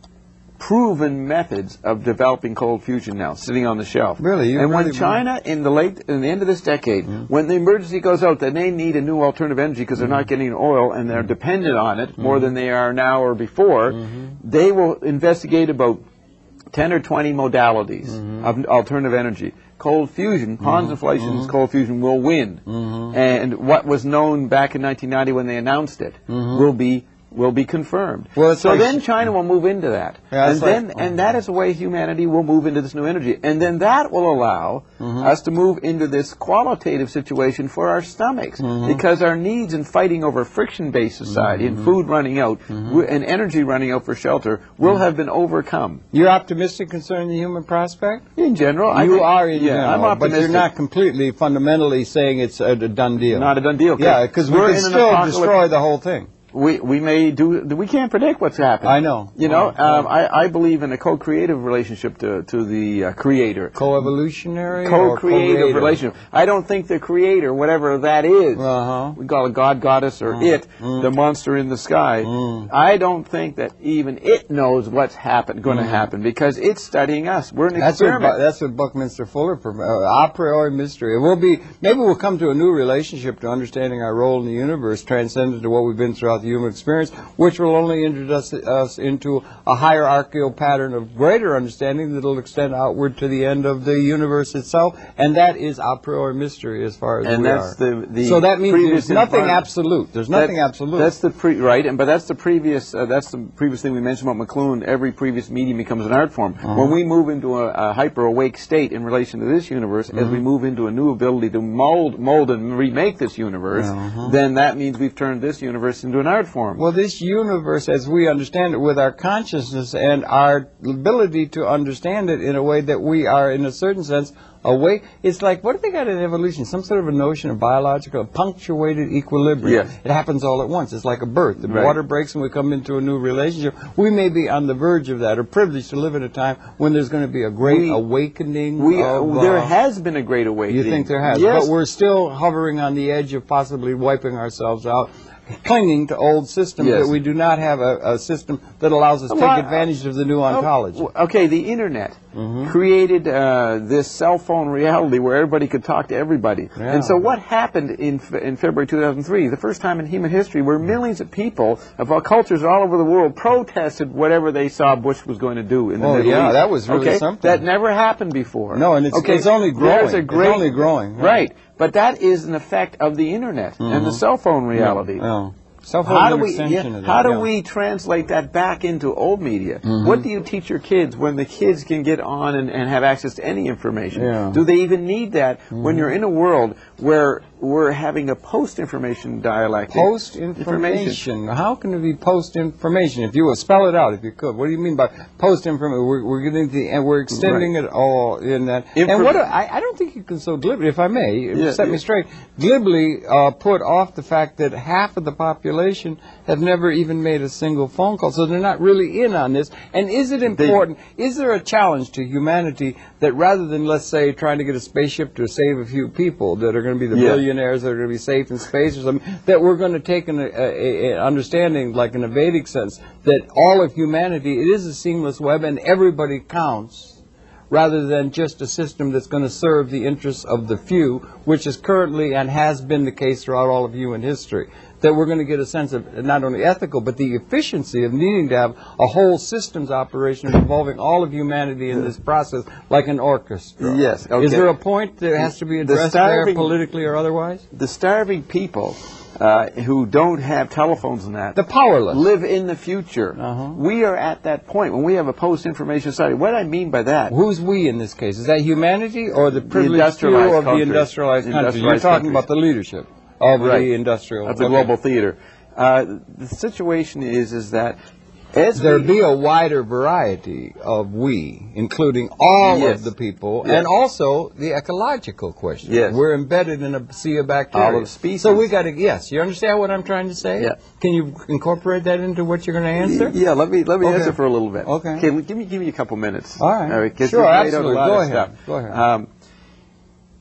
proven methods of developing cold fusion now, sitting on the shelf. Really? You and when really China, in the late, in the end of this decade, Mm. when the emergency goes out, that they need a new alternative energy because they're not getting oil and they're dependent on it more than they are now or before, they will investigate about ten or twenty modalities of alternative energy. Cold fusion, Hans Inflation's cold fusion will win. And what was known back in nineteen ninety when they announced it will be will be confirmed. Well, it's so like- then China will move into that. Yeah, and it's then like- and that is the way humanity will move into this new energy. And then that will allow us to move into this qualitative situation for our stomachs. Because our needs in fighting over friction-based society and food running out w- and energy running out for shelter will have been overcome. You're optimistic concerning the human prospect? In general, I You think- are in yeah, general, I'm but optimistic. you're not completely fundamentally saying it's a, a done deal. Not a done deal. Yeah, because we we're can in an still apocalypse. destroy the whole thing. We we may do. We can't predict what's happening. I know. You know, Oh, um, I I believe in a co-creative relationship to to the uh, creator. Co-evolutionary or Co-creative co-creative? relationship. I don't think the creator, whatever that is, Uh-huh. we call it God, goddess, or it, the monster in the sky. I don't think that even it knows what's happen, going to happen because it's studying us. We're an That's what, experiment. Bu- that's what Buckminster Fuller, prom- uh, a priori mystery. It will be, maybe we'll come to a new relationship to understanding our role in the universe, transcendent to what we've been throughout the human experience, which will only introduce us into a hierarchical pattern of greater understanding that will extend outward to the end of the universe itself, and that is a priori mystery as far as And we that's are. the- the so that means previous there's nothing environment. absolute. There's nothing That- absolute. That's the pre right, and but that's the previous. Uh, that's the previous thing we mentioned about McLuhan. Every previous medium becomes an art form. Uh-huh. When we move into a, a hyper awake state in relation to this universe, as we move into a new ability to mold, mold and remake this universe, then that means we've turned this universe into an art form. Well, this universe, as we understand it, with our consciousness and our ability to understand it in a way that we are, in a certain sense, awake. It's like, what do they got in evolution? Some sort of a notion of biological punctuated equilibrium. Yes. It happens all at once. It's like a birth. The Right. water breaks and we come into a new relationship. We may be on the verge of that, or privileged to live in a time when there's going to be a great We- awakening. We of, there uh, has been a great awakening. You think there has, Yes. but we're still hovering on the edge of possibly wiping ourselves out, clinging to old systems Yes. that we do not have a, a system that allows us to Well, take advantage of the new ontology. Oh, okay, the internet created uh, this cell phone reality where everybody could talk to everybody. Yeah. And so what happened in Fe- in February two thousand three, the first time in human history where millions of people of all cultures all over the world protested whatever they saw Bush was going to do in the Oh, Middle yeah, East. that was really okay? something. That never happened before. No, and it's- okay? it's only growing. There's a It's great, only growing, yeah. Right. But that is an effect of the internet and the cell phone reality. Yeah. Cell How phone's do an we extension yeah, of that, how do yeah. we translate that back into old media? What do you teach your kids when the kids can get on and, and have access to any information? Yeah. Do they even need that when you're in a world where we're having a post-information dialectic? Post-information. How can it be post-information? If you would spell it out, if you could. What do you mean by post-information? We're, we're getting the, and we're extending it all in that. Inform- and what do- I, I don't think you can so glibly, if I may, Yeah, set yeah. me straight, glibly uh, put off the fact that half of the population have never even made a single phone call, so they're not really in on this. And is it important? Is there a challenge to humanity that rather than, let's say, trying to get a spaceship to save a few people that are going to be the Yeah. billionaires that are going to be safe in space or something, that we're going to take an a, a, a understanding, like in a Vedic sense, that all of humanity, it is a seamless web and everybody counts, rather than just a system that's going to serve the interests of the few, which is currently and has been the case throughout all of human history. That we're going to get a sense of not only ethical, but the efficiency of needing to have a whole systems operation involving all of humanity in this process, like an orchestra. Yes, okay. Is there a point that has to be The addressed there, starving- politically or otherwise? The starving people uh, who don't have telephones and that The powerless. live in the future. Uh-huh. We are at that point when we have a post-information society. What I mean by that, Who's we in this case? Is that humanity or the privileged few industrialized of the countries. industrialized countries? You're Industrialized talking countries. about the leadership of Right. the industrial. of the okay. global theater. Uh, the situation is is that as There we, be a wider variety of we, including all Yes. of the people, Yes. and also the ecological question. Yes. We're embedded in a sea of bacteria. All of the species. So we got to, yes, you understand what I'm trying to say? Yeah. Can you incorporate that into what you're going to answer? Yeah, let me let me Okay. answer for a little bit. Okay. Okay, well, give me give me a couple minutes. All right. 'cause Sure, you've laid out a absolutely. lot Go of ahead. stuff. Go ahead. Um,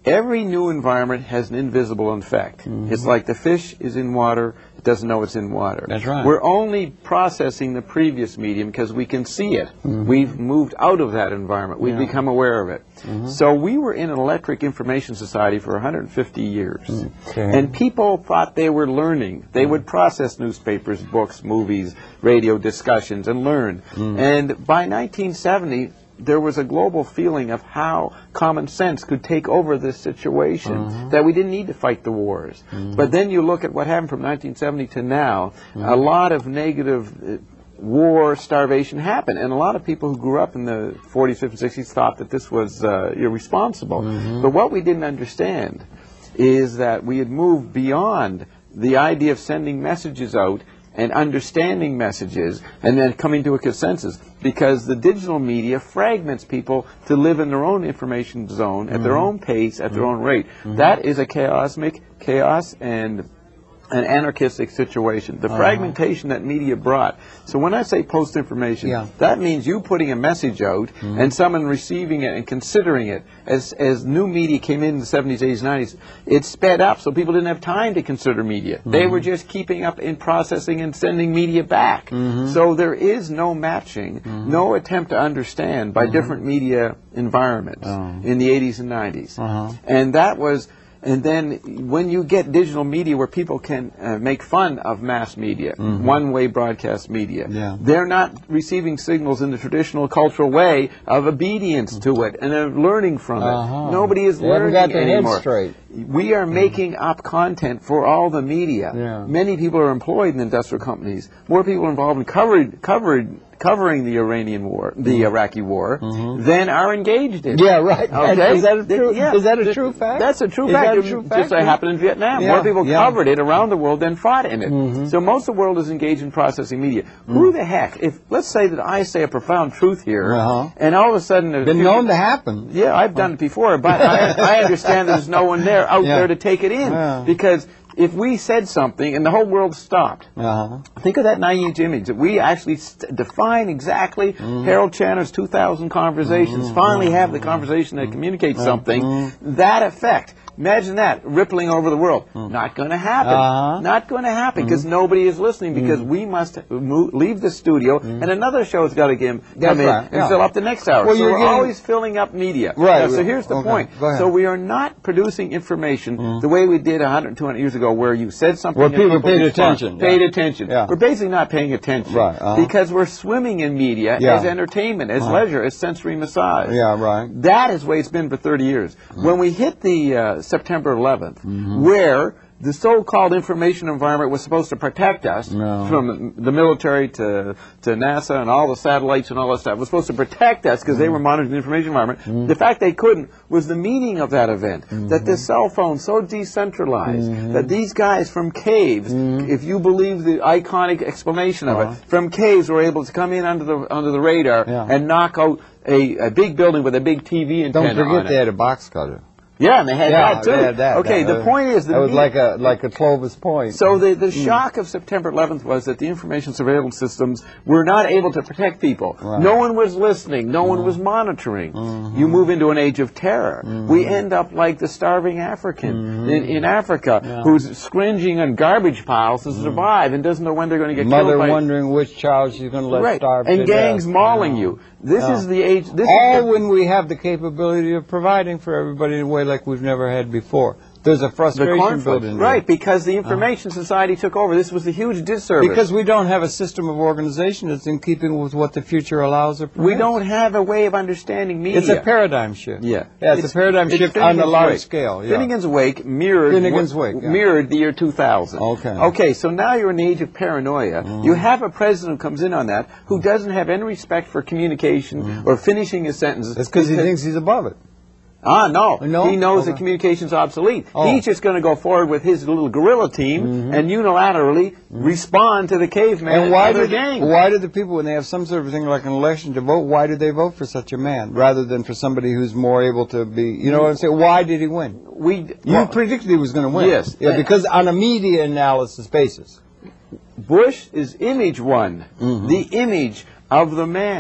every new environment has an invisible effect. Mm-hmm. It's like the fish is in water, it doesn't know it's in water. That's right. We're only processing the previous medium because we can see it. Mm-hmm. We've moved out of that environment. We've yeah. become aware of it. Mm-hmm. So we were in an electric information society for one hundred fifty years. Okay. And people thought they were learning. They mm-hmm. would process newspapers, books, movies, radio discussions, and learn. Mm-hmm. And by nineteen seventy, there was a global feeling of how common sense could take over this situation, uh-huh. that we didn't need to fight the wars. Uh-huh. But then you look at what happened from nineteen seventy to now, uh-huh. a lot of negative uh, war, starvation happened. And a lot of people who grew up in the forties, fifties, sixties thought that this was uh, irresponsible. Uh-huh. But what we didn't understand is that we had moved beyond the idea of sending messages out and understanding messages and then coming to a consensus, because the digital media fragments people to live in their own information zone at mm-hmm. their own pace, at mm-hmm. their own rate. Mm-hmm. That is a chaosmic chaos and an anarchistic situation. The uh-huh. fragmentation that media brought. So when I say post-information, yeah. that means you putting a message out mm-hmm. and someone receiving it and considering it. As as new media came in in the seventies, eighties, nineties, it sped up so people didn't have time to consider media. Mm-hmm. They were just keeping up in processing and sending media back. Mm-hmm. So there is no matching, mm-hmm. no attempt to understand by mm-hmm. different media environments oh. in the eighties and nineties. Uh-huh. And that was... And then when you get digital media where people can uh, make fun of mass media, mm-hmm. one-way broadcast media, yeah. they're not receiving signals in the traditional cultural way of obedience to it and of learning from uh-huh. it. Nobody is they learning got their anymore. Head straight. We are making up content for all the media. Yeah. Many people are employed in industrial companies. More people are involved in covered, covered, covering the Iranian war, the mm-hmm. Iraqi war, mm-hmm. than are engaged in. Yeah, right. Okay? Is that a true? Yeah. Is that a true fact? That's a true is fact. That a true Just fact? like happened in Vietnam. Yeah. More people yeah. covered it around the world than fought in it. Mm-hmm. So most of the world is engaged in processing media. Mm-hmm. Who the heck? If let's say that I say a profound truth here, uh-huh. and all of a sudden, been known to happen. Yeah, I've done it before, but I, I understand there's no one there out yeah. there to take it in. Yeah. Because if we said something and the whole world stopped, uh-huh. think of that nine-inch image that we actually st- define exactly mm-hmm. Harold Channer's two thousand conversations, mm-hmm. finally have the conversation that communicates mm-hmm. something, that effect. Imagine that, rippling over the world. Mm. Not going to happen. Uh-huh. Not going to happen because mm. nobody is listening because mm. we must move, leave the studio mm. and another show's got to come in right. and yeah. fill up the next hour. Well, so we're getting... always filling up media. Right. Now, so here's the okay. point. So we are not producing information mm. the way we did one hundred, two hundred years ago where you said something well, and people, people paid respond. attention. Paid yeah. attention. Yeah. We're basically not paying attention right. uh-huh. because we're swimming in media yeah. as entertainment, as uh-huh. leisure, as sensory massage. Yeah, right. That is the way it's been for thirty years. Mm. When we hit the uh, September eleventh, Mm-hmm. where the so-called information environment was supposed to protect us no. from the military to, to NASA and all the satellites and all that stuff. It was supposed to protect us because mm-hmm. they were monitoring the information environment. Mm-hmm. The fact they couldn't was the meaning of that event, mm-hmm. that this cell phone so decentralized, mm-hmm. that these guys from caves, mm-hmm. if you believe the iconic explanation of uh-huh. it, from caves were able to come in under the under the radar yeah. and knock out a, a big building with a big T V antenna. Don't forget on they it. had a box cutter. Yeah, and they had yeah, that too. They had that. Okay, that, the point is that that was like a like a Clovis point. So the the mm. shock of September eleventh was that the information surveillance systems were not able to protect people. Right. No one was listening. No mm. one was monitoring. Mm-hmm. You move into an age of terror. Mm-hmm. We end up like the starving African mm-hmm. in, in Africa yeah. who's scringing on garbage piles to mm. survive and doesn't know when they're going to get Mother killed. Mother wondering which child she's going to let right. starve and to gangs death. mauling yeah. you. This yeah. is the age. This All is the, when we have the capability of providing for everybody in a way like we've never had before. There's a frustration built in right, because the information uh-huh. society took over. This was a huge disservice. Because we don't have a system of organization that's in keeping with what the future allows or permits. We don't have a way of understanding media. It's a paradigm shift. Yeah, yeah it's, it's a paradigm it's shift Finnegan's on a large Wake. scale. Yeah. Finnegan's Wake mirrored Finnegan's Wake, yeah. mirrored the year two thousand. Okay. Okay, so now you're in the age of paranoia. Mm. You have a president who comes in on that who doesn't have any respect for communication mm. or finishing his sentences. It's because he thinks he's above it. Ah, no. no. He knows okay. that communication's obsolete. Oh. He's just going to go forward with his little guerrilla team mm-hmm. and unilaterally mm-hmm. respond to the caveman and why and other did, gangs. Why did the people, when they have some sort of thing like an election to vote, why did they vote for such a man rather than for somebody who's more able to be, you know what I'm saying? Why did he win? We, you well, predicted he was going to win. Yes. Yeah, because on a media analysis basis. Bush is image one, mm-hmm. the image of the man.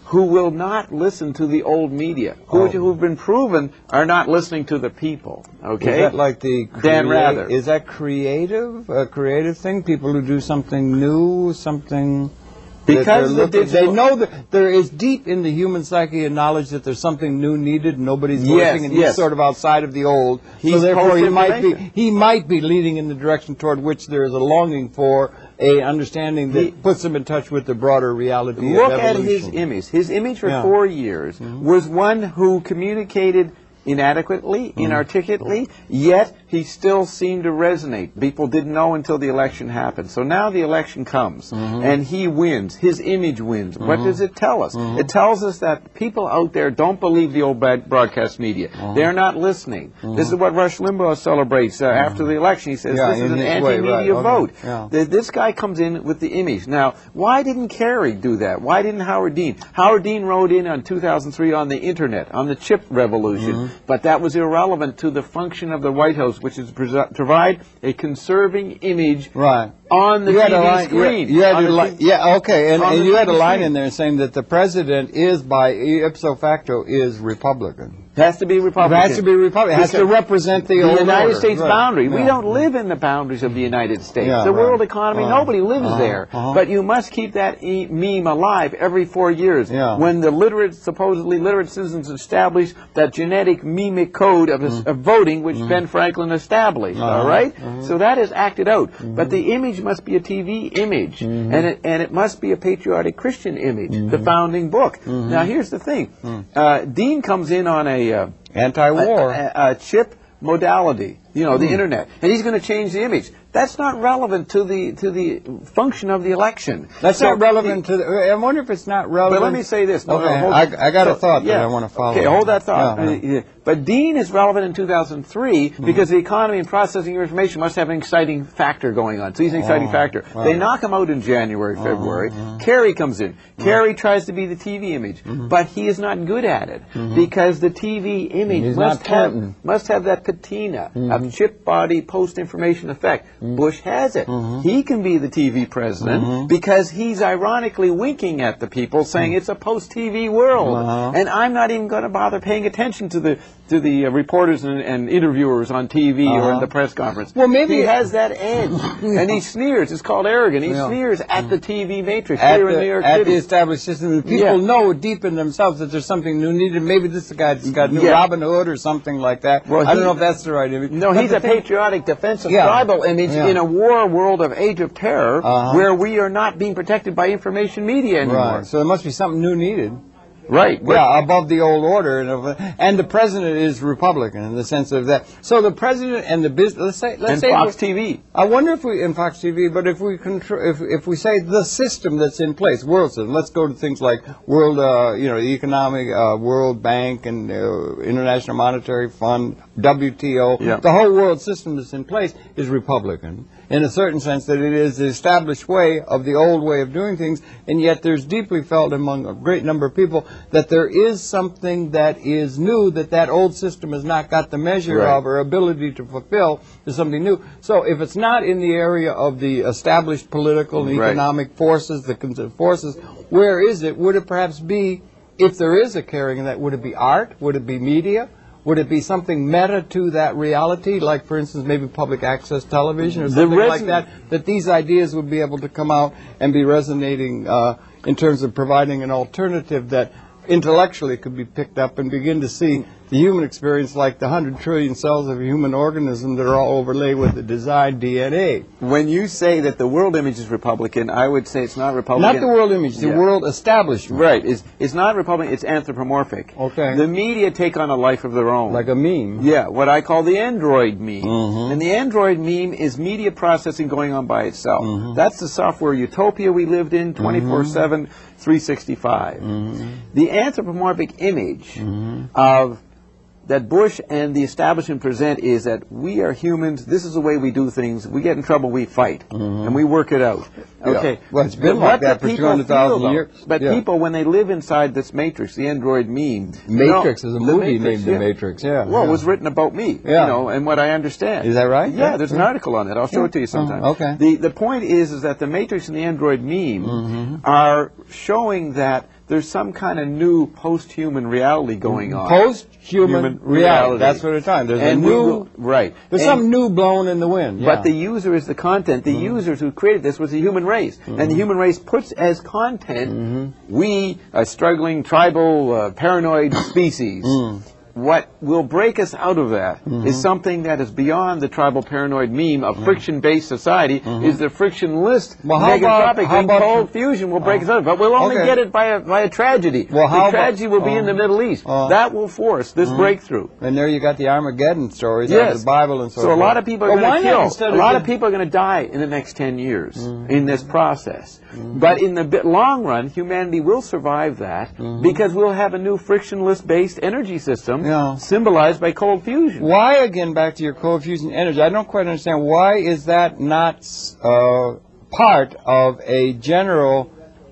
who will not listen to the old media, who Oh. who've been proven are not listening to the people. Okay, Is that like the Dan crea- Rather. Is that creative? A creative thing? People who do something new, something. that Because they're the looking- digital- they know that there is deep in the human psyche a knowledge that there's something new needed. Nobody's Yes, voicing, and yes. he's sort of outside of the old. He's so therefore, he might be post-information. he might be leading in the direction toward which there is a longing for a understanding that He- puts him in touch with the broader reality Look of at evolution. his image. His image for Yeah. four years was one who communicated inadequately, inarticulately, yet he still seemed to resonate. People didn't know until the election happened. So now the election comes, and he wins. His image wins. What does it tell us? It tells us that people out there don't believe the old bad broadcast media. They're not listening. This is what Rush Limbaugh celebrates uh, after the election. He says Yeah, this is in an his way, anti-media right, okay, vote. yeah. Th- This guy comes in with the image. Now, why didn't Kerry do that? Why didn't Howard Dean? Howard Dean wrote in on two thousand three on the internet, on the chip revolution, but that was irrelevant to the function of the White House, which is to provide a conserving image Right. on the You T had V a line, screen. You, you had On a the li- T V yeah, okay, and, on and the you had a T V line screen. in there saying that the president is, by ipso facto, is Republican. has to be It Republican. has to be Republican. It has to Because represent the, the old United order. States Right. boundary. We Yeah. don't live in the boundaries of the United States. Yeah, the right. world economy, Uh-huh. nobody lives Uh-huh. there. Uh-huh. But you must keep that e- meme alive every four years. Yeah. When the literate, supposedly literate citizens establish that genetic mimic code of, Mm. of voting, which Ben Franklin established. Uh-huh. All right? So that is acted out. Mm-hmm. But the image must be a T V image. And, it, and it must be a patriotic Christian image, the Mm-hmm. founding book. Now, here's the thing. Mm. Uh, Dean comes in on a... Uh, Anti-war. a, a, a chip modality, you know, the Hmm. internet, and he's going to change the image. That's not relevant to the to the function of the election. That's So not relevant to the, I wonder if it's not relevant. But let me say this. No, no, Okay, hold- I, I got a so, thought that yeah. I want to follow. Okay, hold that thought. Yeah, yeah. Uh, yeah. But Dean is relevant in two thousand three Mm-hmm. because the economy and processing your information must have an exciting factor going on. So he's an exciting Oh, factor. wow. They knock him out in January, February. Kerry comes in. Kerry tries to be the T V image, Mm-hmm. but he is not good at it because the T V image He's must not have Clinton. must have that patina Mm-hmm. of chip body post information effect. Bush has it. Mm-hmm. He can be the T V president because he's ironically winking at the people, saying it's a post T V world, Mm-hmm. Uh-huh. and I'm not even going to bother paying attention to the to the uh, reporters and, and interviewers on T V or Uh-huh. in the press conference. Well, maybe he it- has that edge, and he sneers. It's called arrogant. He Yeah. sneers at the T V matrix At, here in New the, York at City. the established system, people Yeah. know deep in themselves that there's something new needed. Maybe this guy that's got new Yeah. Robin Hood or something like that. Well, I don't he- know if that's the right image. No, But he's the a thing- patriotic defensive Yeah. tribal image Yeah. in a war world of age of terror Uh-huh. where we are not being protected by information media anymore. Right. So there must be something new needed. Right. Yeah, above the old order, and, of- and the president is Republican in the sense of that. So the president and the business. Let's say, let's And say Fox we- T V. I wonder if we in Fox T V, but if we control, if if we say the system that's in place, world system. Let's go to things like world, uh, you know, the economic, uh, World Bank and uh, International Monetary Fund, W T O. Yeah. The whole world system that's in place is Republican in a certain sense that it is the established way of the old way of doing things, and yet there's deeply felt among a great number of people that there is something that is new that that old system has not got the measure Right. of or ability to fulfill. There's something new. So if it's not in the area of the established political and Right. economic forces, the cons- forces, where is it? Would it perhaps be, if there is a carrying of that, would it be art? Would it be media? Would it be something meta to that reality, like, for instance, maybe public access television or The something like reson- that, that these ideas would be able to come out and be resonating uh, in terms of providing an alternative that intellectually could be picked up and begin to see the human experience like the hundred trillion cells of a human organism that are all overlaid with the designed D N A. When you say that the world image is Republican, I would say it's not Republican. Not the world image, the Yeah. world establishment. Right. It's, it's not Republican, it's anthropomorphic. Okay. The media take on a life of their own. Like a meme. Yeah, what I call the Android meme. Mhm. And the Android meme is media processing going on by itself. Mm-hmm. That's the software utopia we lived in twenty-four seven, three sixty-five. Mm-hmm. The anthropomorphic image of that Bush and the establishment present is that we are humans, this is the way we do things, we get in trouble, we fight, and we work it out. Yeah. Okay. Well, it's been But like what that the for people two hundred thousand feel, though- years. But Yeah. people, when they live inside this matrix, the Android meme. Matrix no, is a the movie Matrix, named The yeah. Matrix, yeah. Well, yeah. it was written about me, Yeah. you know, and what I understand. Is that right? Yeah, Yeah. there's an Yeah. article on it. I'll show it to you sometime. Oh, okay. The the point is is that the Matrix and the Android meme Mm-hmm. are showing that there's some kind of new post-human reality going on. Post-human Human reality. reality. That's what it's time. There's And a we new, will- right. there's And- something new blown in the wind. Yeah. But the user is the content. The users who created this was the human race. And the human race puts as content, we, a struggling tribal uh, paranoid species. What will break us out of that is something that is beyond the tribal paranoid meme of friction-based society, is the frictionless Well, how negative about- topic. how And about- cold fusion will break us out of it. But we'll only Okay. get it by a, by a tragedy. Well, how the about- tragedy will be in the uh, Middle East. uh, that will force this breakthrough. And there you got the Armageddon stories out Yes. of the Bible and so So forth. a lot of people are But why going to not kill. instead A of lot the- of people are going to die in the next ten years in this process. But in the bit long run, humanity will survive that because we'll have a new frictionless-based energy system Yeah. symbolized by cold fusion. Why, again, back to your cold fusion energy, I don't quite understand, why is that not uh, part of a general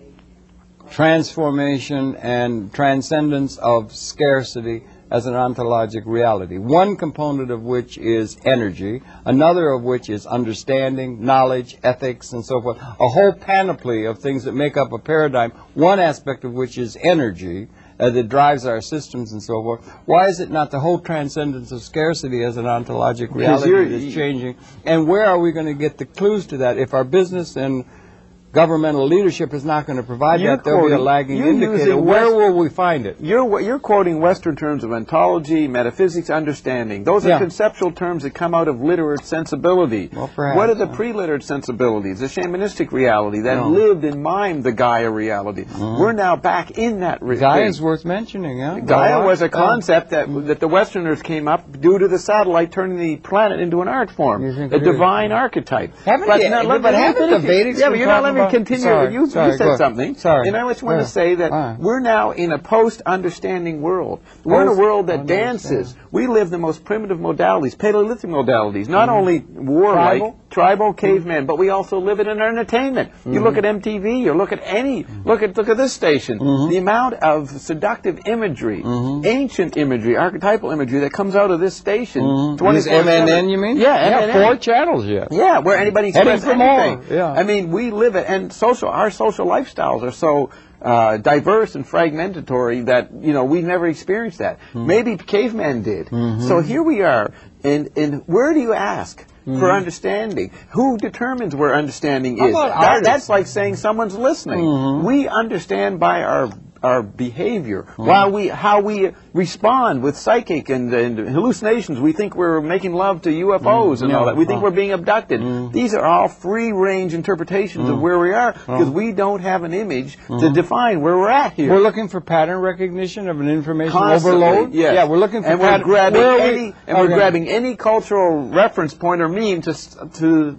transformation and transcendence of scarcity as an ontologic reality? One component of which is energy, another of which is understanding, knowledge, ethics, and so forth, a whole panoply of things that make up a paradigm, one aspect of which is energy, Uh, that drives our systems and so forth. Why is it not the whole transcendence of scarcity as an ontologic reality you're- that is changing? And where are we going to get the clues to that? If our business and governmental leadership is not going to provide You're that, there'll be a quoting- lagging you're indicator. using Where West- will we find it? You're, you're quoting Western terms of ontology, metaphysics, understanding. Those are Yeah. conceptual terms that come out of literate sensibility. Well, perhaps, what are the yeah. pre-literate sensibilities? The shamanistic reality that No. lived and mimed the Gaia reality. We're now back in that reality. Gaia is worth mentioning, huh? Gaia Well, was a uh, concept that that the Westerners came up due to the satellite turning the planet into an art form, You think a it is? divine archetype. Haven't but you- now, but let me haven't the finish it. Vedics Yeah, been but you're not letting me talking about- continue. Sorry, you sorry, you said go- something. sorry. And I just want Go to say that ahead. we're now in a post-understanding world. We're in a world that dances. We live the most primitive modalities, Paleolithic modalities, not only warlike, Tribal? tribal, caveman, but we also live it in our entertainment. You look at M T V, you look at any, look at look at this station. The amount of seductive imagery, ancient imagery, archetypal imagery that comes out of this station. Is M N N, you mean? Yeah, yeah M N N. four channels yet. Yeah, where anybody Heading expresses for more, anything. yeah. I mean, we live it, and social. Our social lifestyles are so uh, diverse and fragmentatory that you know we've never experienced that. Maybe caveman did. So here we are, and and where do you ask for understanding? Who determines where understanding How is? about That- artists? that's like saying someone's listening. We understand by our our behavior, while we how we respond with psychic and, and hallucinations. We think we're making love to U F Os and Yeah. all that. We think Uh. we're being abducted. These are all free-range interpretations of where we are because we don't have an image to define where we're at here. We're looking for pattern recognition of an information Constantly, overload. yes. Yeah, we're looking for and we're pattern. grabbing where are we- any and we're Okay. grabbing any cultural reference point or meme to s- to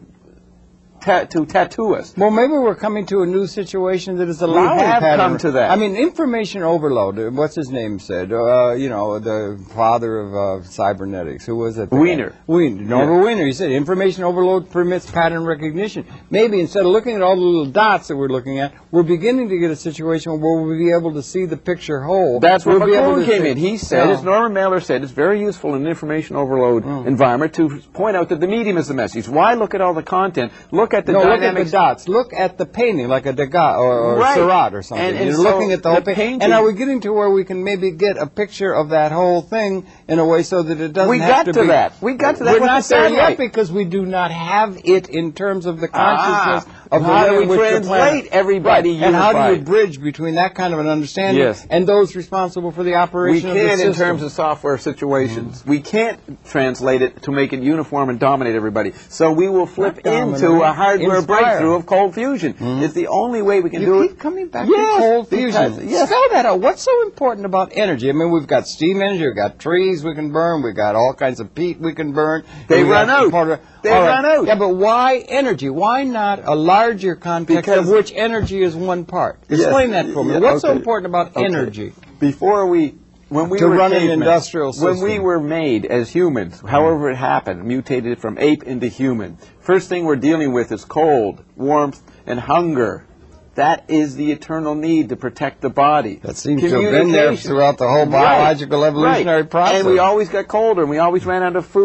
ta- to tattoo us. Well, maybe we're coming to a new situation that is allowing have pattern. come to that. I mean, information overload. uh, What's his name said? Uh, you know, the father of uh, cybernetics. Who was it? The Wiener. guy? Wiener. Norbert Wiener. He said information overload permits pattern recognition. Maybe instead of looking at all the little dots that we're looking at, we're beginning to get a situation where we'll be able to see the picture whole. That's where we'll be able McLuhan to came see- in. He said, Yeah. as Norman Mailer said, it's very useful in an information overload environment to point out that the medium is the message. Why look at all the content? Look at the no, look at the dynamics. dots. Look at the painting, like a Degas or, or Right. Seurat or something. And- and You're so looking at the whole the thing. painting- And are we getting to where we can maybe get a picture of that whole thing in a way so that it doesn't We have got to, to be... that. We got to that We're with not the there satellite. yet because we do not have it in terms of the consciousness Ah, of the how way do we in which the translate planet- everybody Right. And how do you unified? bridge between that kind of an understanding Yes. and those responsible for the We operation of the can't system? in terms of software situations. We can't translate it to make it uniform and dominate everybody. So we will flip Not into dominate. a hardware Inspire. breakthrough of cold fusion. It's the only way we can You do keep it. coming back Yes, to cold because- fusion. yes. Spell that out. What's so important about energy? I mean, we've got steam energy, we've got trees we can burn, we've got all kinds of peat we can burn. They We run got out. part of- They all run out. Yeah, but why energy? Why not a larger context Because- of which energy is one part? Yes. Explain that for me. Yeah, What's so okay. important about Okay. energy? Before we, when we To were run an cavemen, industrial when we system. were made as humans, however it happened, mutated from ape into human, first thing we're dealing with is cold, warmth, and hunger. That is the eternal need to protect the body. That seems to have been there Communication. throughout the whole Right, biological evolutionary right. process. And we always got colder, and we always ran out of food.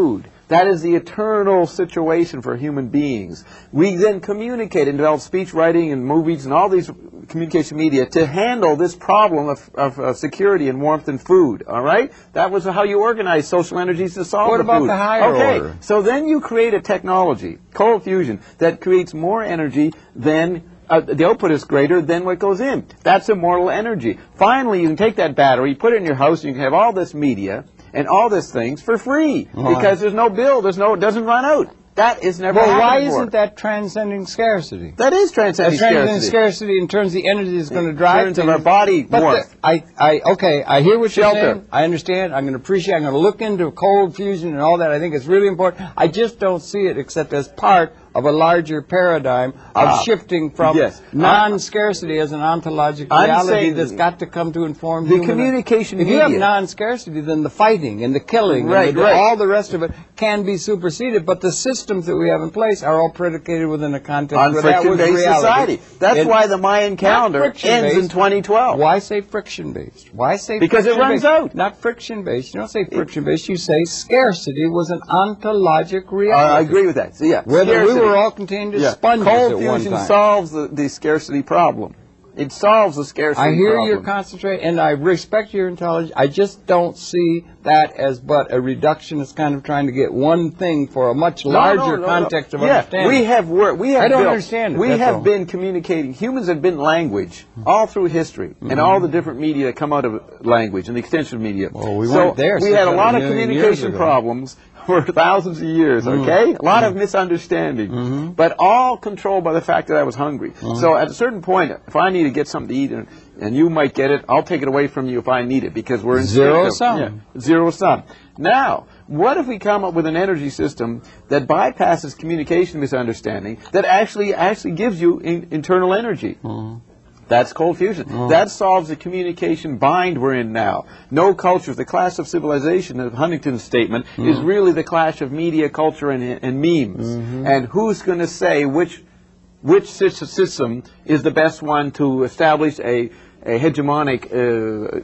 That is the eternal situation for human beings. We then communicate and develop speech writing and movies and all these communication media to handle this problem of, of uh, security and warmth and food. All right? That was how you organize social energies to solve What the about food. the higher okay. order? So then you create a technology, cold fusion, that creates more energy than Uh, the output is greater than what goes in. That's immortal energy. Finally, you can take that battery, put it in your house, and you can have all this media and all these things for free Why? because there's no bill, there's no, it doesn't run out. That is never Well, happened why before. isn't that transcending scarcity? That is transcending That's transcending scarcity. scarcity in terms of the energy that's going to drive terms of things. our body But warmth. the, I, I, okay, I hear what Shelter. you're saying. I understand. I'm going to appreciate. I'm going to look into cold fusion and all that. I think it's really important. I just don't see it except as part of a larger paradigm of Ah, shifting from yes. non-scarcity as an ontological I'm reality saying that's got to come to inform the human- communication If you have media- non-scarcity, then the fighting and the killing Right, and the, right. all the rest of it can be superseded. But the systems that we have in place are all predicated within a context On where that was friction-based reality. society. That's And why the Mayan calendar ends friction-based. in twenty twelve. Why say friction-based? Why say Because it runs friction-based? out. Not friction-based. You don't say friction-based. You say scarcity was an ontologic Uh, reality. I agree with that. So, yeah, Whether we scarcity. were all contained as Yeah. sponges Cold at one fusion time. solves the, the scarcity problem. It solves the scarcity I hear problem. your concentrate, and I respect your intelligence. I just don't see that as but a reductionist kind of trying to get one thing for a much No, larger no, no, no. context of yeah, understanding. we have worked. We have I don't built, understand it, We that's have all. been communicating. Humans have been language all through history, and all the different media that come out of language and the extension media. Well, we so weren't there we had a lot of 600 million years communication ago. problems for thousands of years. Okay, a lot of misunderstanding, but all controlled by the fact that I was hungry. So at a certain point, if I need to get something to eat and, and you might get it, I'll take it away from you if I need it because we're in Zero sync of- sum. yeah, zero sum. Now, what if we come up with an energy system that bypasses communication misunderstanding, that actually actually gives you in, internal energy? That's cold fusion. That solves the communication bind we're in now. No culture, the clash of civilization of Huntington's statement is really the clash of media, culture, and, and memes. And who's going to say which which sys- system is the best one to establish a, a hegemonic uh,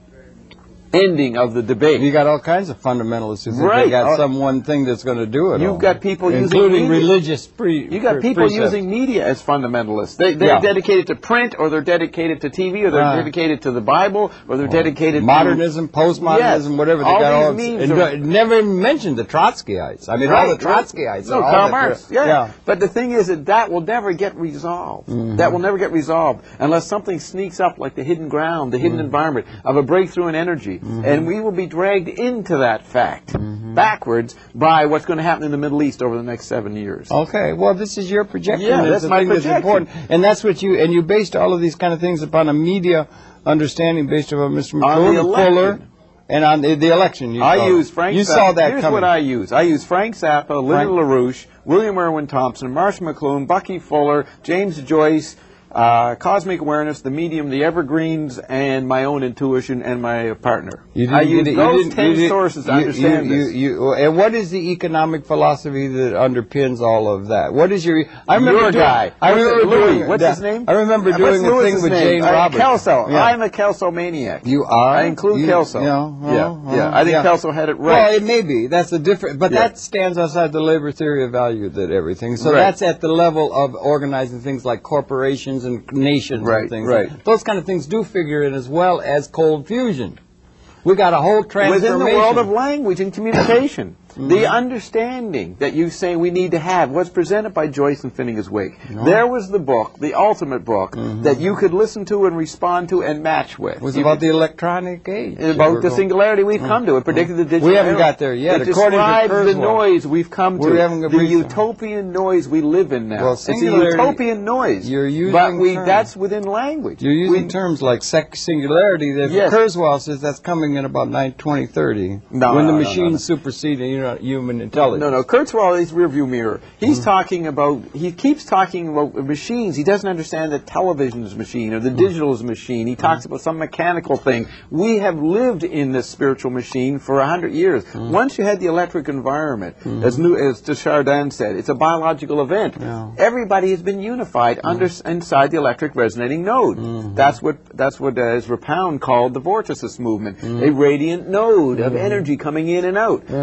ending of the debate? You got all kinds of fundamentalists who think Right. they got Uh, some one thing that's going to do it You've all. got people using including media. religious pre. You got pre- people precepts. using media as fundamentalists. They, they're Yeah. dedicated to print, or they're dedicated to T V, or they're Right. dedicated to the Bible, or they're dedicated modernism, to postmodernism, Yes. whatever they all got. these all memes and are- don't- never even mentioned the Trotskyites. I mean, all the Trotskyites. No, are all Karl that- Marx. Yeah. yeah. But the thing is that that will never get resolved. Mm-hmm. That will never get resolved unless something sneaks up like the hidden ground, the hidden Mm-hmm. environment of a breakthrough in energy. And we will be dragged into that fact Mm-hmm. backwards by what's going to happen in the Middle East over the next seven years. Okay, well, this is your projection. Yeah, It's that's the my thing projection. That's important, and that's what you and you based all of these kind of things upon a media understanding based upon Mister On McLuhan the and election. Fuller, and on the, the election. You I saw. use Frank You Zappa. saw that Here's coming. what I use. I use Frank Zappa, Linda Frank- LaRouche, William Irwin Thompson, Marshall McLuhan, Bucky Fuller, James Joyce, uh, Cosmic Awareness, The Medium, The Evergreens, and my own intuition and my partner. You I didn't use get it- you those didn't- ten you didn't- sources to you- understand you, this. You, you, and what is the economic philosophy that underpins all of that? What is your? I remember Your doing, guy. I What's remember it, Louis? doing What's that. his name? I remember Uh, doing what's a thing Lewis's with name? Jane Uh, Roberts. Kelso. Yeah. I'm a Kelso maniac. You are. I include you, Kelso. Yeah, Yeah, uh, yeah. uh, I think yeah. Kelso had it Well, right. it may be. That's the different, but Yeah. that stands outside the labor theory of value. That everything. So Right. that's at the level of organizing things like corporations and nations Right, and things. right. Those kind of things do figure in as well as cold fusion. We got a whole transformation Within the world of language and communication. The understanding that you say we need to have was presented by Joyce and Finnegan's Wake. There was the book, the ultimate book, that you could listen to and respond to and match with. It was You about could- the electronic age. about We're the going- singularity we've come to. It predicted the digital We haven't era. got there yet. It According to describes the Kurzweil. noise we've come to. We haven't got the research. utopian noise we live in now. Well, it's a singularity- utopian noise. You're using but we terms. that's within language. You're using We- terms like sec- singularity. That Yes. Kurzweil says that's coming in about nine, twenty thirty, No, when the no, no, machines no. supersede you know, human intelligence. No, no. Kurzweil is rearview mirror. He's Mm-hmm. talking about. He keeps talking about machines. He doesn't understand that television is a machine or the digital is a machine. He talks about some mechanical thing. We have lived in this spiritual machine for a hundred years. Mm-hmm. Once you had the electric environment, as new as Desjardins said, it's a biological event. Yeah. Everybody has been unified under inside the electric resonating node. That's what that's what uh, Ezra Pound called the vorticist movement, a radiant node of energy coming in and out. Yeah. And that's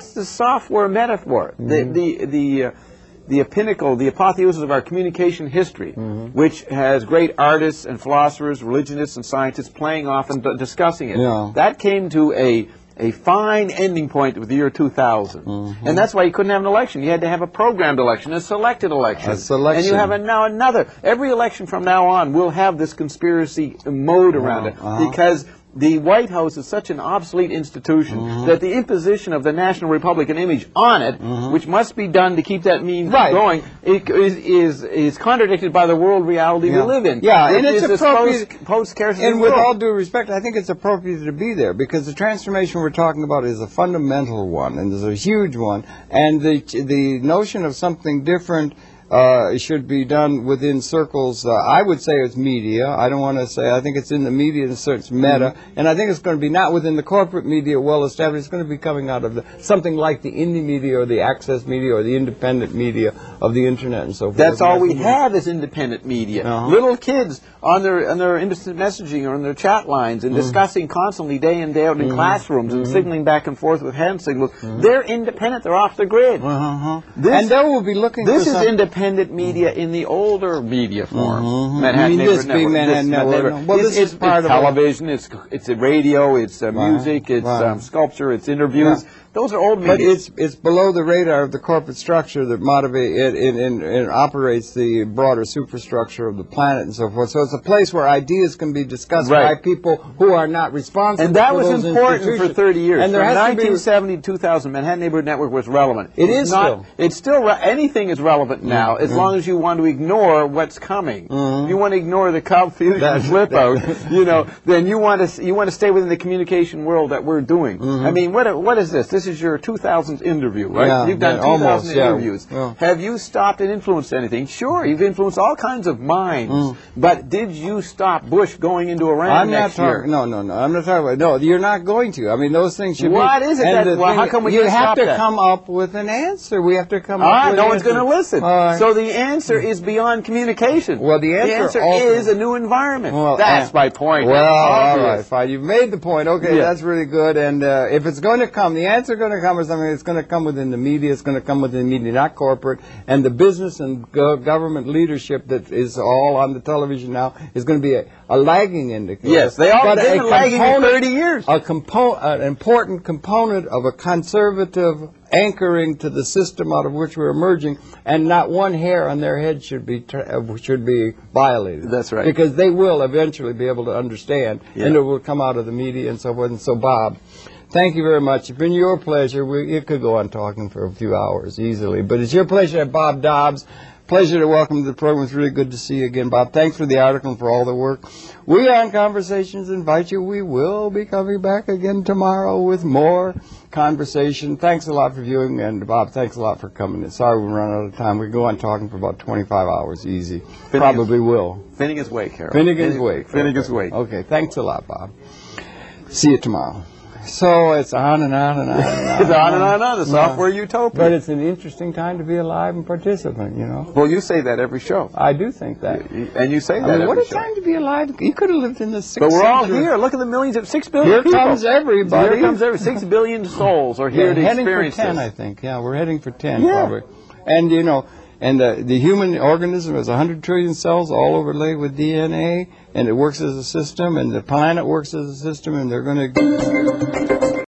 that's the software metaphor. Mm-hmm. The the the. Uh, the pinnacle, the apotheosis of our communication history, mm-hmm. which has great artists and philosophers, religionists and scientists playing off and d- discussing it. Yeah. That came to a a fine ending point with the year two thousand. Mm-hmm. And that's why you couldn't have an election. You had to have a programmed election, a selected election. A selection. And you have a, now another. Every election from now on will have this conspiracy mode around uh-huh. it. Uh-huh. Because the White House is such an obsolete institution mm-hmm. that the imposition of the National Republican image on it, mm-hmm. which must be done to keep that mean right. going, it, is, is is contradicted by the world reality yeah. we live in. Yeah, and it's appropriate. Post, post-scarcity and with world. all due respect, I think it's appropriate to be there because the transformation we're talking about is a fundamental one, and it's a huge one. And the the notion of something different. Uh, it should be done within circles. Uh, I would say it's media. I don't want to say. I think it's in the media, and so it's meta. Mm-hmm. And I think it's going to be not within the corporate media, well established. It's going to be coming out of the, something like the indie media or the access media or the independent media of the internet and so forth. That's all we have is independent media. Uh-huh. Little kids on their on their instant messaging or on their chat lines and mm-hmm. discussing constantly day in day out in mm-hmm. classrooms mm-hmm. and signaling back and forth with hand signals. Mm-hmm. They're independent. They're off the grid. Uh-huh. This, and they will be looking. This for is some independent. Media in the older media form. Mm-hmm. Manhattan Neighborhood Network. Manhattan Network. Network. Well, it's, this it's, is part it's of television. It's it's a radio. It's uh, right. music. It's right. um, sculpture. It's interviews. Yeah. Those are old media. But it's it's below the radar of the corporate structure that motivate it, it, it, it operates the broader superstructure of the planet and so forth. So it's a place where ideas can be discussed right. by people who are not responsible. And that for was those important for thirty years. And there From has nineteen seventy to two thousand, Manhattan Neighborhood Network was relevant. It it's is not, still. It's still re- anything is relevant now mm-hmm. as long as you want to ignore what's coming. Mm-hmm. If you want to ignore the Cobb Fusion flip out, you know, then you want to you want to stay within the communication world that we're doing. Mm-hmm. I mean, what what is this? This is your two thousand interview, right? Yeah, You've done yeah, two thousand almost, interviews. Yeah. Yeah. Have you stopped and influenced anything? Sure, you've influenced all kinds of minds. Mm. But did you stop Bush going into Iran I'm next not year? talking. No, no, no. I'm not talking about. No, you're not going to. I mean, those things should what be. What is it? That, well, how come we You can't have stop to that? come up with an answer. We have to come all up right, with no an one's answer. going to listen. Right. So the answer is beyond communication. Well, the answer, the answer also, is a new environment. Well, that's uh, my point. Well, all Obvious. right, fine. You've made the point. Okay, yeah. that's really good. And uh, if it's going to come, the answer is going to come is something that's going to come within the media. It's going to come within the media, not corporate. And the business and go- government leadership that is all on the television now is going to be a, a lagging indicator. Yes, they are. But They've been lagging for thirty years. A compo- an important component of a conservative anchoring to the system out of which we're emerging, and not one hair on their head should be uh, should be violated. That's right. Because they will eventually be able to understand, yeah. and it will come out of the media and so forth. And so, Bob, thank you very much. It's been your pleasure. We, it could go on talking for a few hours easily, but it's your pleasure, Bob Dobbs. Pleasure to welcome to the program. It's really good to see you again, Bob. Thanks for the article and for all the work. We on Conversations invite you. We will be coming back again tomorrow with more conversation. Thanks a lot for viewing, and Bob, thanks a lot for coming. Sorry we run out of time. We go on talking for about twenty-five hours easy. Finnegan's, Probably will. Finnegan's Wake, Harold. Finnegan's Wake. Finnegan's okay. Wake. Okay, thanks a lot, Bob. See you tomorrow. So it's on and on and on and on. It's on and on and on, the software yeah. utopia. But it's an interesting time to be alive and participant, you know. Well, you say that every show. I do think that. And you say that I mean, every what a show. time to be alive. You could have lived in the sixth But we're all century. here. Look at the millions of six billion Here people. comes everybody. Here comes every six billion souls are here yeah, to heading experience for ten, this. I think. Yeah, we're heading for ten, yeah. probably. And, you know, and the, the human organism has one hundred trillion cells all overlaid with D N A, and it works as a system, and the planet works as a system, and they're going to...